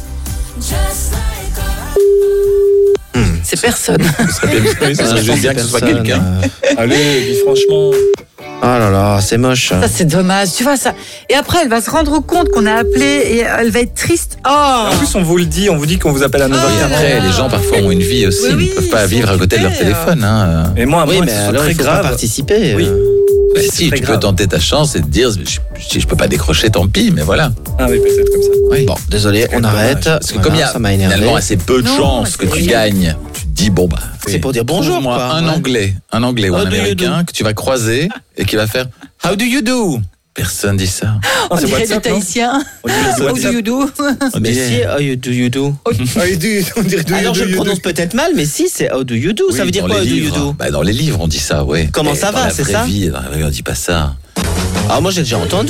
C'est personne. Ce serait bien, oui, ça serait juste bien que ce soit Personne, quelqu'un. euh, Allez, dis franchement. Oh là là, c'est moche. Ça, c'est dommage. Tu vois ça. Et après, elle va se rendre compte qu'on a appelé et elle va être triste. Oh. En plus, on vous le dit, on vous dit qu'on vous appelle à neuf heures Et quarante. après, les gens parfois ont une vie aussi, Oui, oui, ils ne peuvent pas vivre à côté de leur c'est, téléphone. Hein. Et moi, à Oui, moins mais que ce soit alors très il faut pas grave. participer. Oui. euh. Bah, C'est si, très tu grave. peux tenter ta chance et te dire je- si je peux pas décrocher, tant pis, mais voilà. Ah oui, peut-être comme ça. Oui. Bon, désolé, on arrête. Parce que comme il y a ça m'a énervé. finalement assez peu de Non, chances que c'est tu rien. gagnes, tu te dis bon bah. C'est pour dire bonjour, moi quoi, un ouais. anglais, un anglais ou How un do you américain que tu vas croiser et qui va faire How do you do? Personne dit ça. Non, On c'est dirait des WhatsApp, non Tahitiens. On dirait How do WhatsApp. you do? On Mais dit, si, how you do you do. Ah, il dit- on dirait do you Alors do je le you prononce do. peut-être mal, mais si, c'est how do you do. oui, Ça veut dire dans quoi, how les do you livres. do? Bah, dans les livres, on dit ça, ouais. Comment Mais ça dans va, la c'est vraie ça vie, dans la vraie vie, on dit pas ça. Ah, moi j'ai déjà entendu.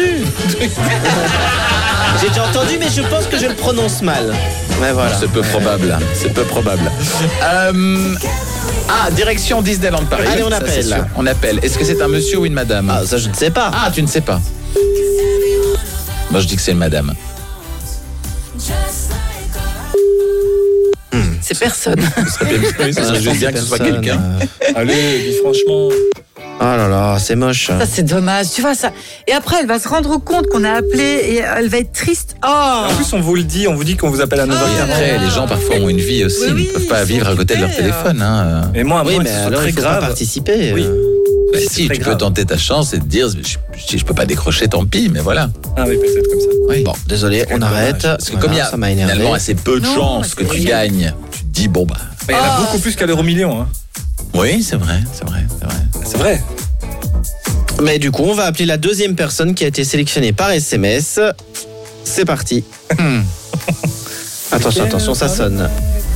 J'ai déjà entendu, mais je pense que je le prononce mal. Ouais, voilà. C'est peu probable. C'est peu probable. Euh, Ah, direction Disneyland Paris. Allez, on Ça, appelle. c'est sûr. On appelle. Est-ce que c'est un monsieur ou une madame? Ah, ça je ne sais pas. Ah, tu ne sais pas. Moi, je dis que c'est une madame. C'est personne. Ce serait bien, oui, ça serait juste bien que ce soit Personne, quelqu'un. euh. Allez, dis franchement. Oh là là, c'est moche. Ça, c'est dommage. Tu vois ça. Et après, elle va se rendre compte qu'on a appelé et elle va être triste. Oh. En plus, on vous le dit, on vous dit qu'on vous appelle à neuf heures Et quarante. après, les gens parfois ont une vie aussi, Oui, ils oui, ne peuvent pas ils vivre sont à côté de leur occupés, téléphone. Hein. Et moi, à Oui, moins mais que ce soit alors très il faut pas grave. participer. Oui. euh. Bah, C'est si, très tu grave. peux tenter ta chance et te dire je- si je peux pas décrocher, tant pis, mais voilà. Ah oui, peut-être comme ça. Oui. Bon, désolé, on arrête. Parce que Voilà, comme il y a ça m'a énervé. finalement assez peu de Non, chances que c'est tu rien. gagnes, tu te dis bon bah. Mais il y en a Ah. beaucoup plus qu'à l'euro million. Hein. Oui, c'est vrai, c'est vrai, c'est vrai. C'est vrai. Mais du coup, on va appeler la deuxième personne qui a été sélectionnée par S M S. C'est parti. Hmm. Attention, attention, ça sonne.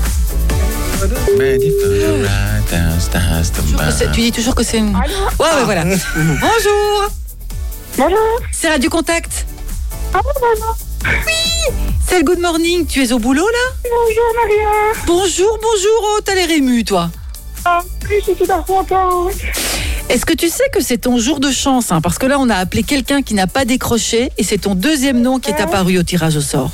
Toujours que c'est- Tu dis toujours que c'est une. Ouais, ouais, voilà. Bonjour. Bonjour. C'est Radio Contact. Ah bon, bonjour. Oui. C'est le Good Morning. Tu es au boulot là? Bonjour Maria. Bonjour, bonjour. Oh, t'as l'air ému, toi. Ah oui, je suis super contente. Est-ce que tu sais que c'est ton jour de chance, hein? Parce que là, on a appelé quelqu'un qui n'a pas décroché et c'est ton deuxième nom qui est apparu au tirage au sort.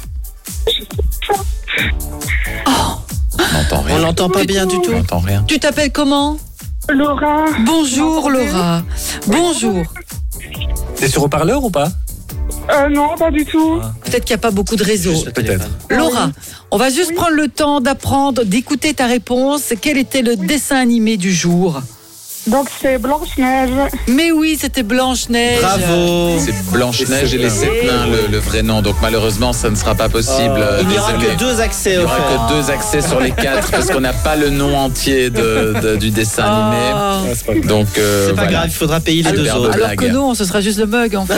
On n'entend rien. On l'entend pas bien du tout. On n'entend rien. Tu t'appelles comment? Laura. Bonjour, Laura. Bonjour. T'es sur haut-parleur ou pas? Euh, non, pas du tout. Peut-être qu'il n'y a pas beaucoup de réseau. Peut-être. Laura, on va juste prendre le temps d'apprendre, d'écouter ta réponse. Quel était le dessin animé du jour? Donc c'est Blanche-Neige. Mais oui, c'était Blanche-Neige. Bravo. C'est Blanche-Neige et les sept nains, le, le vrai nom. Donc malheureusement, ça ne sera pas possible. euh, Il n'y aura désolé. que deux accès Il n'y aura offerts. que deux accès sur les quatre parce qu'on n'a pas le nom entier de, de- du dessin animé. Ah. Ah, c'est pas grave. Donc euh, C'est pas voilà. grave, il faudra payer les deux Superbe autres. Alors blague. que non, ce sera juste le mug en fait.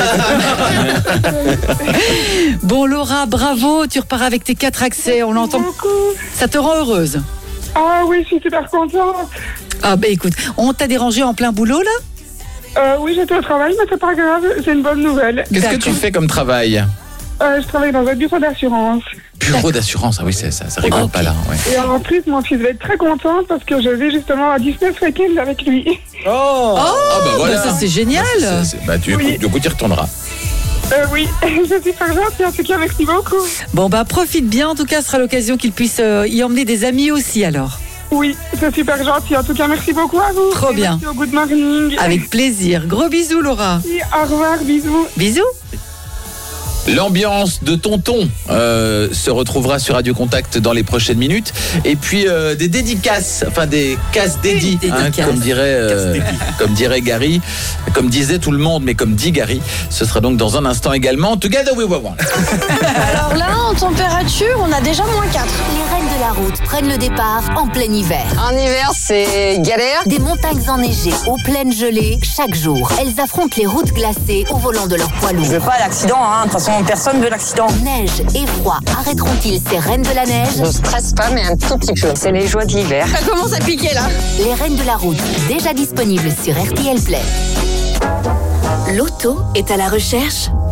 Bon Laura, bravo, tu repars avec tes quatre accès, on l'entend. Beaucoup. Ça te rend heureuse? Ah oui, je suis super contente. Ah bah écoute, on t'a dérangé en plein boulot là? Euh, oui, j'étais au travail, mais c'est pas grave, c'est une bonne nouvelle. Qu'est-ce que tu D'accord. fais comme travail? Euh, je travaille dans un bureau d'assurance. Bureau d'assurance, ah oui, c'est- ça, ça rigole Ok. pas là. Ouais. Et en plus, mon fils va être très content parce que je vais justement à Disney ce week-end avec lui. Oh, Oh, bah voilà. bah ça c'est génial. C'est- c'est- bah, tu, Oui. du coup, tu y retourneras. Euh, oui, je suis super gentille, en tout cas, merci beaucoup. Bon bah profite bien, en tout cas ce sera l'occasion qu'il puisse euh, y emmener des amis aussi alors. Oui, c'est super gentil, en tout cas, merci beaucoup à vous. Trop Et bien. Merci au Good Morning. Avec plaisir. Gros bisous Laura. Merci, au revoir, bisous. Bisous. L'ambiance de Tonton euh, se retrouvera sur Radio Contact dans les prochaines minutes. Et puis euh, des dédicaces, enfin des casse dédiées, Des dédicaces. comme dirait, euh, comme dirait Gary, comme disait tout le monde, mais comme dit Gary. Ce sera donc dans un instant également. Together we were one. Alors là, en température, on a déjà moins quatre. Les reines de la route prennent le départ en plein hiver. En hiver, c'est galère. Des montagnes enneigées aux plaines gelées chaque jour. Elles affrontent les routes glacées au volant de leur poids lourd. Je veux pas d'accident, hein. De toute façon, personne veut l'accident. Neige et froid arrêteront-ils ces reines de la neige? Je stresse pas, mais un tout petit peu. C'est les joies de l'hiver. Ça commence à piquer, là. Les reines de la route, déjà disponibles sur R T L Play. L'auto est à la recherche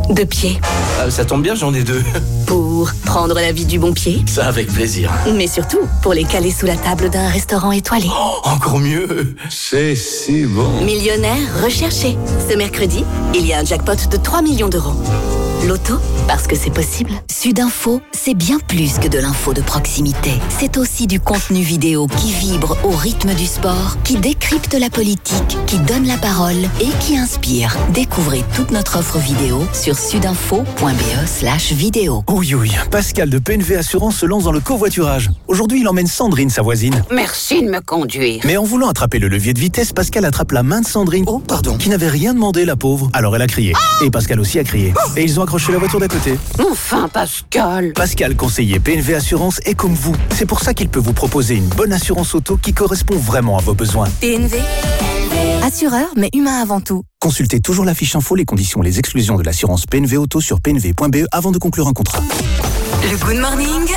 De pied. Ah, ça tombe bien, j'en ai deux. Pour prendre la vie du bon pied. Ça, avec plaisir. Mais surtout, pour les caler sous la table d'un restaurant étoilé. Oh, encore mieux. C'est si bon. Millionnaire recherché. Ce mercredi, il y a un jackpot de trois millions d'euros. Loto, parce que c'est possible. Sudinfo, c'est bien plus que de l'info de proximité. C'est aussi du contenu vidéo qui vibre au rythme du sport, qui décrypte la politique, qui donne la parole et qui inspire. Découvrez toute notre offre vidéo sur sudinfo.be slash vidéo. Oui, oui, Pascal de P N V Assurance se lance dans le covoiturage. Aujourd'hui, il emmène Sandrine, sa voisine. Merci de me conduire. Mais en voulant attraper le levier de vitesse, Pascal attrape la main de Sandrine. Oh, pardon. Qui n'avait rien demandé, la pauvre. Alors elle a crié. Et Pascal aussi a crié. Et ils ont accroché la voiture d'à côté. Enfin, Pascal. Pascal, conseiller P N V Assurance, est comme vous. C'est pour ça qu'il peut vous proposer une bonne assurance auto qui correspond vraiment à vos besoins. P N V, assureur, mais humain avant tout. Consultez toujours la fiche info, les conditions, les exclusions de l'assurance P N V Auto sur p n v point b e avant de conclure un contrat. Le Good Morning.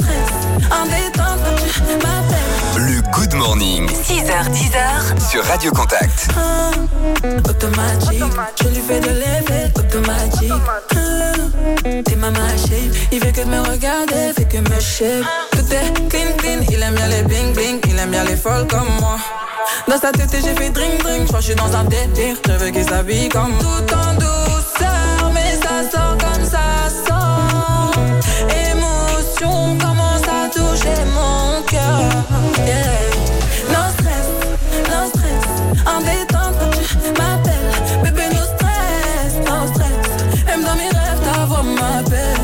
Le Good Morning. six heures, dix heures. Sur Radio Contact. Automatique, je lui fais de l'effet automatique. T'es ma machine, il fait que de me regarder, fait que me shape. Tout est clean, clean, il aime bien les bling bling, il aime bien les folles comme moi. Dans sa tête j'ai fait drink drink, je crois que je suis dans un délire, je veux qu'il s'habille comme tout en douceur, mais ça sort comme ça sort. Émotion commence à toucher mon cœur. Yeah. Non stress, non stress, en détente quand tu m'appelles, bébé no stress, no stress. Aime dans mes rêves d'avoir ma belle.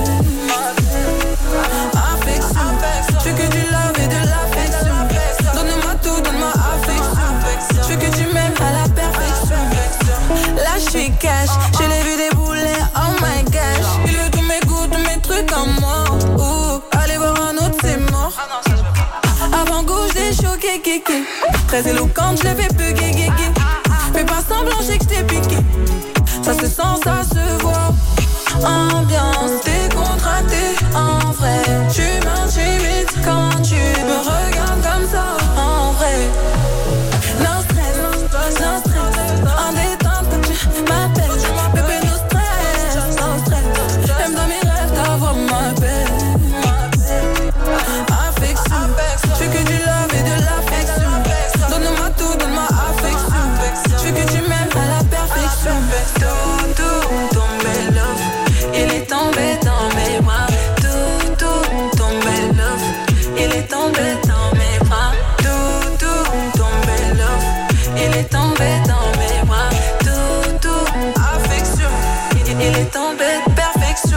Affection, je veux que du love et de l'affection. Donne-moi tout, donne-moi affection. Je veux que tu m'aimes à la perfection. Là je suis cash, je l'ai vu débouler, oh my gosh. Il veut tous mes goûts, tous mes trucs en moi. Ouh, allez voir un autre c'est mort. Avant gauche j'ai choqué, kéké. Très éloquente, je l'ai fait plus gay, gay, gay. Fais pas semblant, j'ai que je t'ai piqué. Ça se sent, ça se voit. Ambiance décontractée, en vrai. Tu m'intimides quand tu me regardes comme ça, en vrai. Non stress, non stress, en détente quand tu m'appelles. Bébé no stress, no stress. J'aime dans mes rêves d'avoir ma belle. Affection, je veux que du love et de l'affection. Donne-moi tout, donne-moi affection. Je veux que tu m'aimes à la perfection. Tout, tout, tomber love. Il est tombé dans mes bras. Tout, tout, tomber love. Il est tombé dans mes bras. Tout, tout, tomber love. Il est tombé dans mes bras. Tout, tout, affection. Il est tombé de perfection.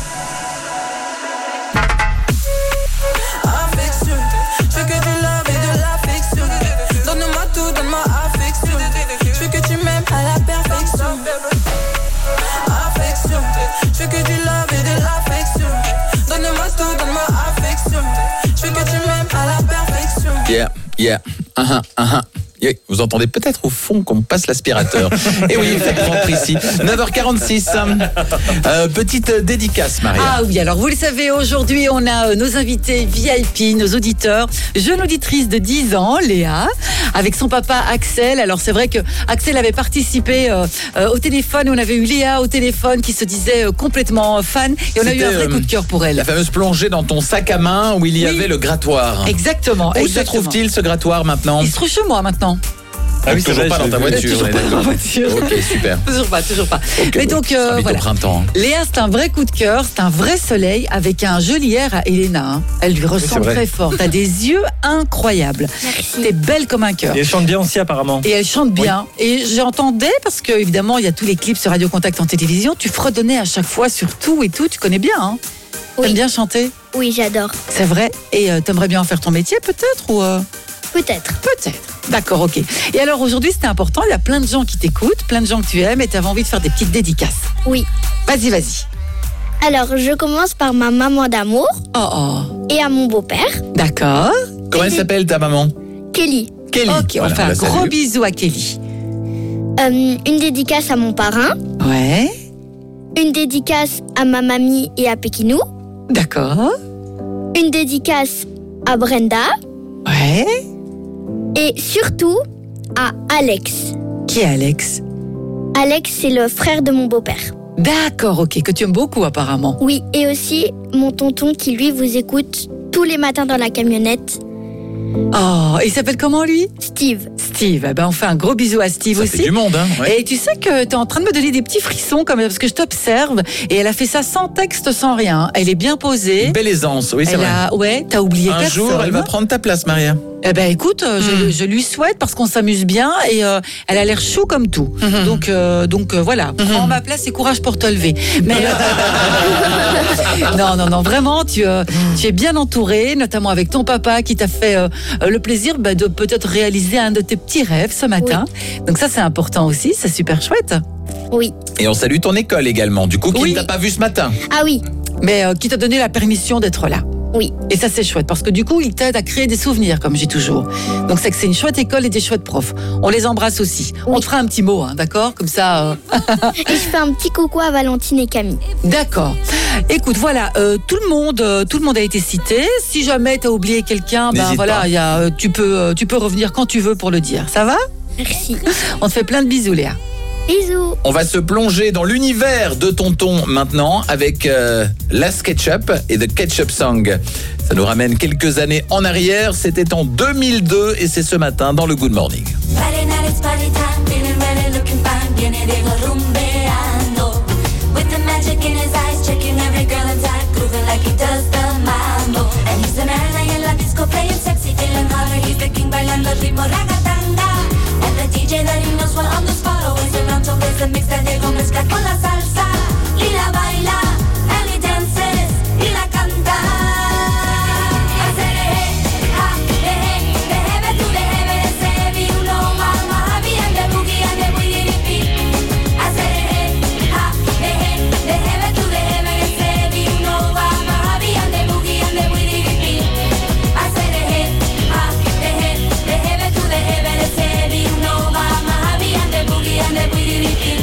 Affection, je veux que du love et de l'affection. Donne-moi tout, donne-moi affection. Je veux que tu m'aimes à la perfection. Affection, je veux que du love et de l'affection. Donne-moi tout, donne-moi affection. Je veux que tu m'aimes à la perfection. Yeah, yeah, uh-huh, uh-huh. Yeah. Vous entendez peut-être au fond qu'on passe l'aspirateur. Et oui, faites rentrer ici. neuf heures quarante-six. Euh, petite dédicace, Maria. Ah oui, alors vous le savez, aujourd'hui, on a euh, nos invités V I P, nos auditeurs. Jeune auditrice de dix ans, Léa, avec son papa Axel. Alors c'est vrai que Axel avait participé euh, euh, au téléphone. On avait eu Léa au téléphone qui se disait euh, complètement fan. Et on a eu un vrai coup de cœur pour elle. La fameuse plongée dans ton sac à main où il y oui. avait le grattoir. Exactement. Où exactement. se trouve-t-il ce grattoir maintenant? Il se trouve chez moi maintenant. Ah oui, toujours pas dans ta voiture. Toujours pas dans ma voiture. Ok, super. Toujours pas, toujours pas. Okay, mais donc, euh, voilà. Au printemps. Léa, c'est un vrai coup de cœur, c'est un vrai soleil avec un joli air à Elena. Hein. Elle lui ressemble oui, très fort. T'as des yeux incroyables. Merci. T'es belle comme un cœur. Et elle chante bien aussi, apparemment. Et elle chante bien. Oui. Et j'entendais, parce que évidemment, il y a tous les clips sur Radio Contact en télévision, tu fredonnais à chaque fois sur tout et tout. Tu connais bien, hein? Oui. T'aimes bien chanter? Oui, j'adore. C'est vrai. Et euh, t'aimerais bien en faire ton métier, peut-être ou euh... Peut-être. Peut-être. D'accord, ok. Et alors aujourd'hui, c'était important. Il y a plein de gens qui t'écoutent, plein de gens que tu aimes et tu avais envie de faire des petites dédicaces. Oui. Vas-y, vas-y. Alors, je commence par ma maman d'amour. Oh, oh. Et à mon beau-père. D'accord. Comment elle s'appelle, ta maman? Kelly. Kelly. Ok, on voilà, fait on un gros salue. bisou à Kelly. Euh, une dédicace à mon parrain. Ouais. Une dédicace à ma mamie et à Pékinou. D'accord. Une dédicace à Brenda. Ouais. Et surtout à Alex. Qui est Alex? Alex, c'est le frère de mon beau-père. D'accord, ok, que tu aimes beaucoup apparemment. Oui, et aussi mon tonton qui lui vous écoute tous les matins dans la camionnette. Oh, il s'appelle comment lui? Steve. Steve, eh ben on fait un gros bisou à Steve Ça aussi. fait du monde, hein, ouais. Et tu sais que tu es en train de me donner des petits frissons comme parce que je t'observe et elle a fait ça sans texte, sans rien. Elle est bien posée. Une belle aisance, oui, c'est Elle vrai. a, ouais, t'as oublié Un personne. jour, elle va prendre ta place, Maria. Eh ben écoute, euh, je, Mm. je lui souhaite parce qu'on s'amuse bien et euh, elle a l'air chou comme tout. Mm-hmm. Donc euh, donc euh, voilà, prends ma place et courage pour te lever. Mais euh, non non non, vraiment tu euh, tu es bien entourée, notamment avec ton papa qui t'a fait euh, le plaisir bah, de peut-être réaliser un de tes petits rêves ce matin. Donc ça c'est important aussi, c'est super chouette. Oui. Et on salue ton école également, du coup, qui Oui. ne t'a pas vu ce matin. Ah oui. Mais euh, qui t'a donné la permission d'être là. Oui. Et ça c'est chouette parce que du coup ils t'aident à créer des souvenirs comme je dis toujours. Donc c'est que c'est une chouette école et des chouettes profs. On les embrasse aussi. On te fera un petit mot, hein, d'accord? Comme ça. Euh... Et je fais un petit coucou à Valentine et Camille. D'accord. Écoute, voilà, euh, tout le monde, euh, tout le monde a été cité. Si jamais t'as oublié quelqu'un, ben N'hésite voilà, pas. il y a, euh, tu peux, euh, tu peux revenir quand tu veux pour le dire. Ça va? Merci. On te fait plein de bisous, Léa. Bisous. On va se plonger dans l'univers de Tonton maintenant avec euh, la SketchUp et The Ketchup Song. Ça nous ramène quelques années en arrière. C'était en deux mille deux et c'est ce matin dans le Good Morning. Friday night, it's party time, feeling ready, looking fine, viene Diego rumbeando. With the magic in his eyes, checking every girl inside, grooving like he does the mambo. And he's an arena in la disco, playing sexy, feeling hotter, he's the king, bailando el ritmo ragatanga. And the D J that he knows well on the spot, always around to raise the mix that Diego mezcla con la salsa. Y la baila, and he dances, y la canta. Hace de, ha, de, de, hebe, tu de, hebe, de, se, vi, uno, mamá, bien de boogie, and de, boogie, di, pi. Hace de, ha, de, de, hebe, tu de, hebe, de, se, vi, uno, mamá, bien de boogie, and de, boogie, di, pi. Hace de, ha, de, de, hebe, tu de, hebe, de, se, vi, uno, mamá, bien de boogie, and de, boogie, di, pi.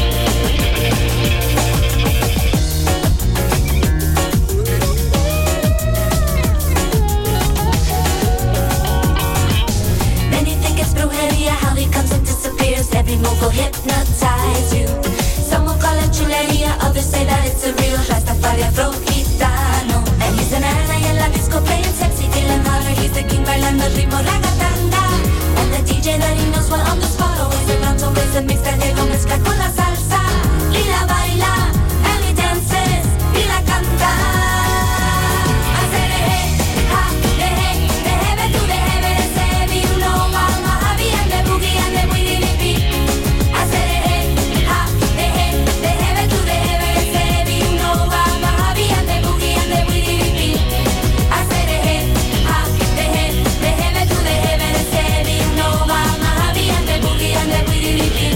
Many think it's brujeria, how he comes and disappears. Every move will hypnotize you. Some will call it chuleria, others say that it's a real Rastafari Afro gitano. And he's an arena en la disco, playing sexy, feeling hotter. He's the king, bailando el ritmo ragatanga. And the D J that he knows well on the spot, always around to raise the mix that Diego mezcla con la salsa. Y la baila, and he dances, y la canta. Hace de, ha, de, de, hebe, tu de, hebe, de, se, vi, uno, mamá, bien de boogie, and de, boogie, di, pi. Hace de, ha, de, de, hebe, tu de, hebe, de, se, vi, uno, mamá, bien de boogie, and de, boogie, di, pi. Hace de, ha, de, de, hebe, tu de, hebe, de, se, vi, uno, mamá, bien de boogie, and de, boogie, di, pi.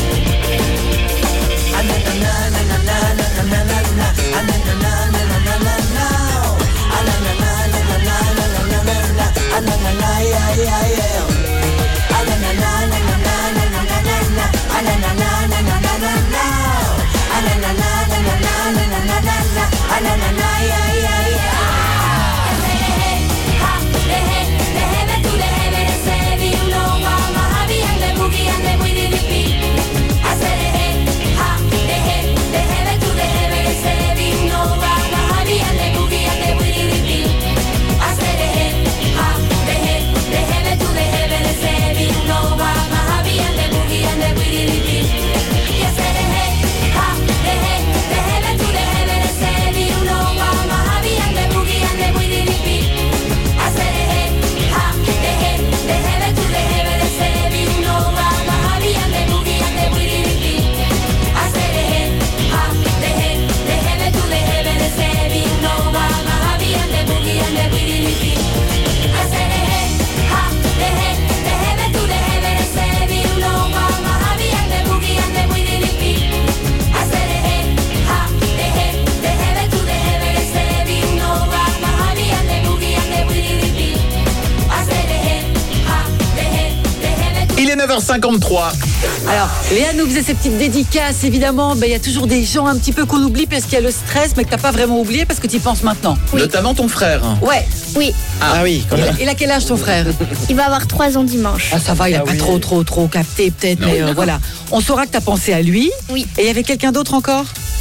Il est neuf heures cinquante-trois. Alors, Léa nous faisait ses petites dédicaces, évidemment. Ben, il y a toujours des gens un petit peu qu'on oublie parce qu'il y a le stress, mais que t'as pas vraiment oublié parce que tu y penses maintenant. Notamment ton frère. Ouais. Oui. Ah, oui, quand même. Il a quel âge ton frère? Il va avoir trois ans dimanche. Ah, ça va, il a pas trop, trop, trop capté peut-être, mais euh, voilà. On saura que t'as pensé à lui. Oui. Et il y avait quelqu'un d'autre encore?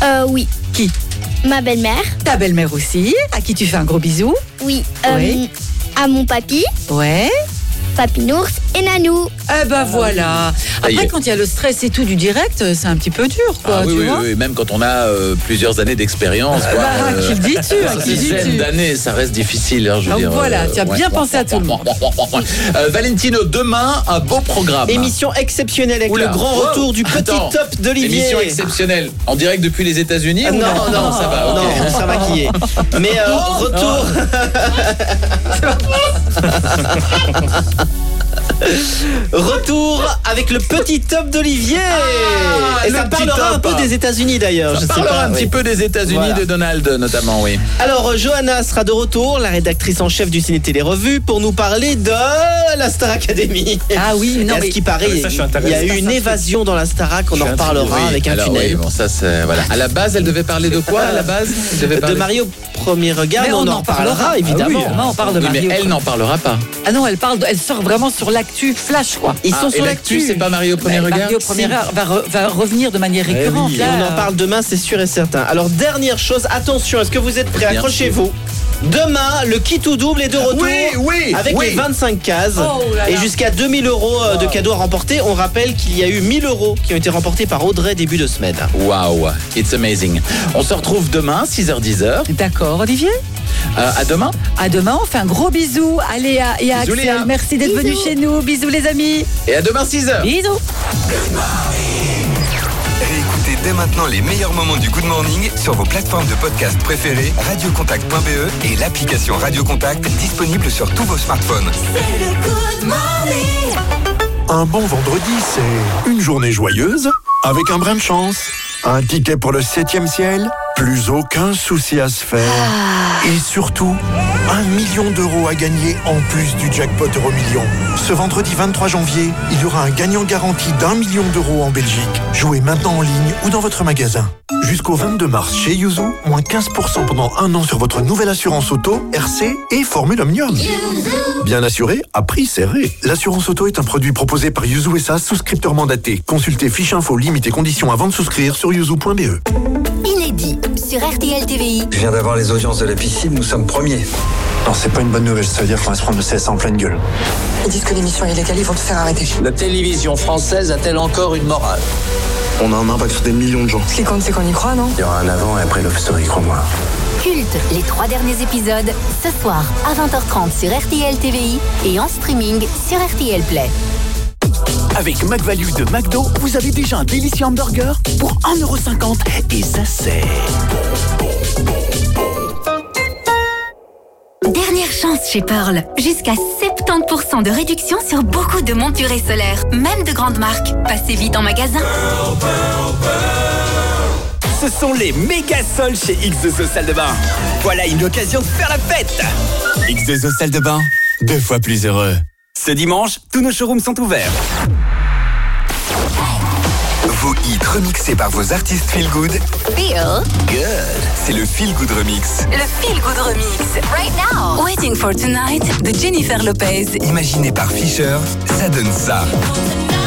Euh, oui. Qui? Ma belle-mère. Ta belle-mère aussi, à qui tu fais un gros bisou. Oui. Euh, Oui. À mon papy, Ouais. Papinours et Nanou. Eh ben voilà. Ça y Après, est. quand il y a le stress et tout du direct, c'est un petit peu dur, quoi. Ah oui, tu oui, vois oui, même quand on a euh, plusieurs années d'expérience. quoi, bah, euh, qui le dis-tu, ça, qui c'est le dis-tu dizaines d'années, ça reste difficile. hein, je veux Donc dire, voilà, tu as bien pensé à tout le monde. Euh, Valentino, demain, un beau programme. Émission exceptionnelle avec Oula. le grand Wow. retour du petit Attends. top d'Olivier. Émission exceptionnelle. En direct depuis les États-Unis Ah, ou non, non, ça va. ok. non, on sera maquillé. Mais euh, retour. Retour avec le petit top d'Olivier. Ah, Et le ça petit parlera un top. peu des États-Unis d'ailleurs. Ça Je sais parlera pas. un oui. petit peu des États-Unis, Voilà. de Donald notamment, oui. Alors, euh, Johanna sera de retour, la rédactrice en chef du Ciné Télé Revue, pour nous parler de la Star Academy. Ah oui, non, Et à ce mais- qui paraît, Ah, mais ça, je suis il y a eu une évasion dans la Starac, on Je en suis reparlera Oui, avec un alors, tunnel. oui, bon, ça, c'est, voilà. À la base, elle devait parler de quoi à la base Elle devait De parler- Mario Premier Regard, Mais mais on, on en en parlera. reparlera Ah évidemment. oui, hein. on parle de Oui, mais Mario. elle n'en parlera pas. Ah non, elle parle, de- elle sort vraiment sur l'actu flash, quoi. Ils Ah, sont et sur l'actu, l'actu. c'est pas Mario Premier Bah, Regard Mario Premier Si. Regard va, re- va revenir de manière Eh récurrente. oui, Et là. on en parle demain, c'est sûr et certain. Alors, dernière chose, attention, est-ce que vous êtes prêts? Bien Accrochez-vous. Demain, le kit ou double est de retour. Oui, oui, avec oui. les vingt-cinq cases. Oh là là. Et jusqu'à deux mille euros euh, de cadeaux à remporter. On rappelle qu'il y a eu mille euros qui ont été remportés par Audrey début de semaine. Waouh, it's amazing. On se retrouve demain, six heures dix. Euh, D'accord, Olivier. à demain. À demain, on fait un gros bisou à Léa et à Bisous, Axel. Léa. Merci d'être venus chez nous. Bisous les amis. Et à demain, six heures. Bisous. Réécoutez dès maintenant les meilleurs moments du Good Morning sur vos plateformes de podcast préférées, radiocontact point b e et l'application Radio Contact disponible sur tous vos smartphones. C'est le Good Morning. Un bon vendredi, c'est une journée joyeuse avec un brin de chance. Un ticket pour le septième ciel, plus aucun souci à se faire. Et surtout, un million d'euros à gagner en plus du jackpot Euromillion. Ce vendredi vingt-trois janvier, il y aura un gagnant garanti d'un million d'euros en Belgique. Jouez maintenant en ligne ou dans votre magasin. Jusqu'au vingt-deux mars chez Yuzu, moins quinze pour cent pendant un an sur votre nouvelle assurance auto, R C et Formule Omnium. Bien assuré, à prix serré. L'assurance auto est un produit proposé par Yuzu S A, souscripteur mandaté. Consultez fiche info, limites et conditions avant de souscrire sur yuzu point b e. Inédit sur R T L T V I. Je viens d'avoir les audiences de la piscine, nous sommes premiers. Non, c'est pas une bonne nouvelle, ça veut dire qu'on va se prendre le C S en pleine gueule. Ils disent que l'émission est illégale, ils vont te faire arrêter. La télévision française a-t-elle encore une morale? On a un impact sur des millions de gens. Ce qui compte, c'est qu'on y croit, non? Il y aura un avant et après Love Story, crois-moi. Culte, les trois derniers épisodes, ce soir à vingt heures trente sur R T L T V I et en streaming sur R T L Play. Avec McValue de McDo, vous avez déjà un délicieux hamburger pour un euro cinquante et ça c'est... Dernière chance chez Pearl. Jusqu'à soixante-dix pour cent de réduction sur beaucoup de montures solaires, même de grandes marques. Passez vite en magasin. Ce sont les méga soldes chez X deux O Salle de Bain. Voilà une occasion de faire la fête. X deux O Salle de Bain, deux fois plus heureux. Ce dimanche, tous nos showrooms sont ouverts. Vos hits remixés par vos artistes Feel Good. Feel Good. C'est le Feel Good Remix. Le Feel Good Remix. Right now. Waiting for Tonight de Jennifer Lopez. Imaginé par Fisher, ça donne ça.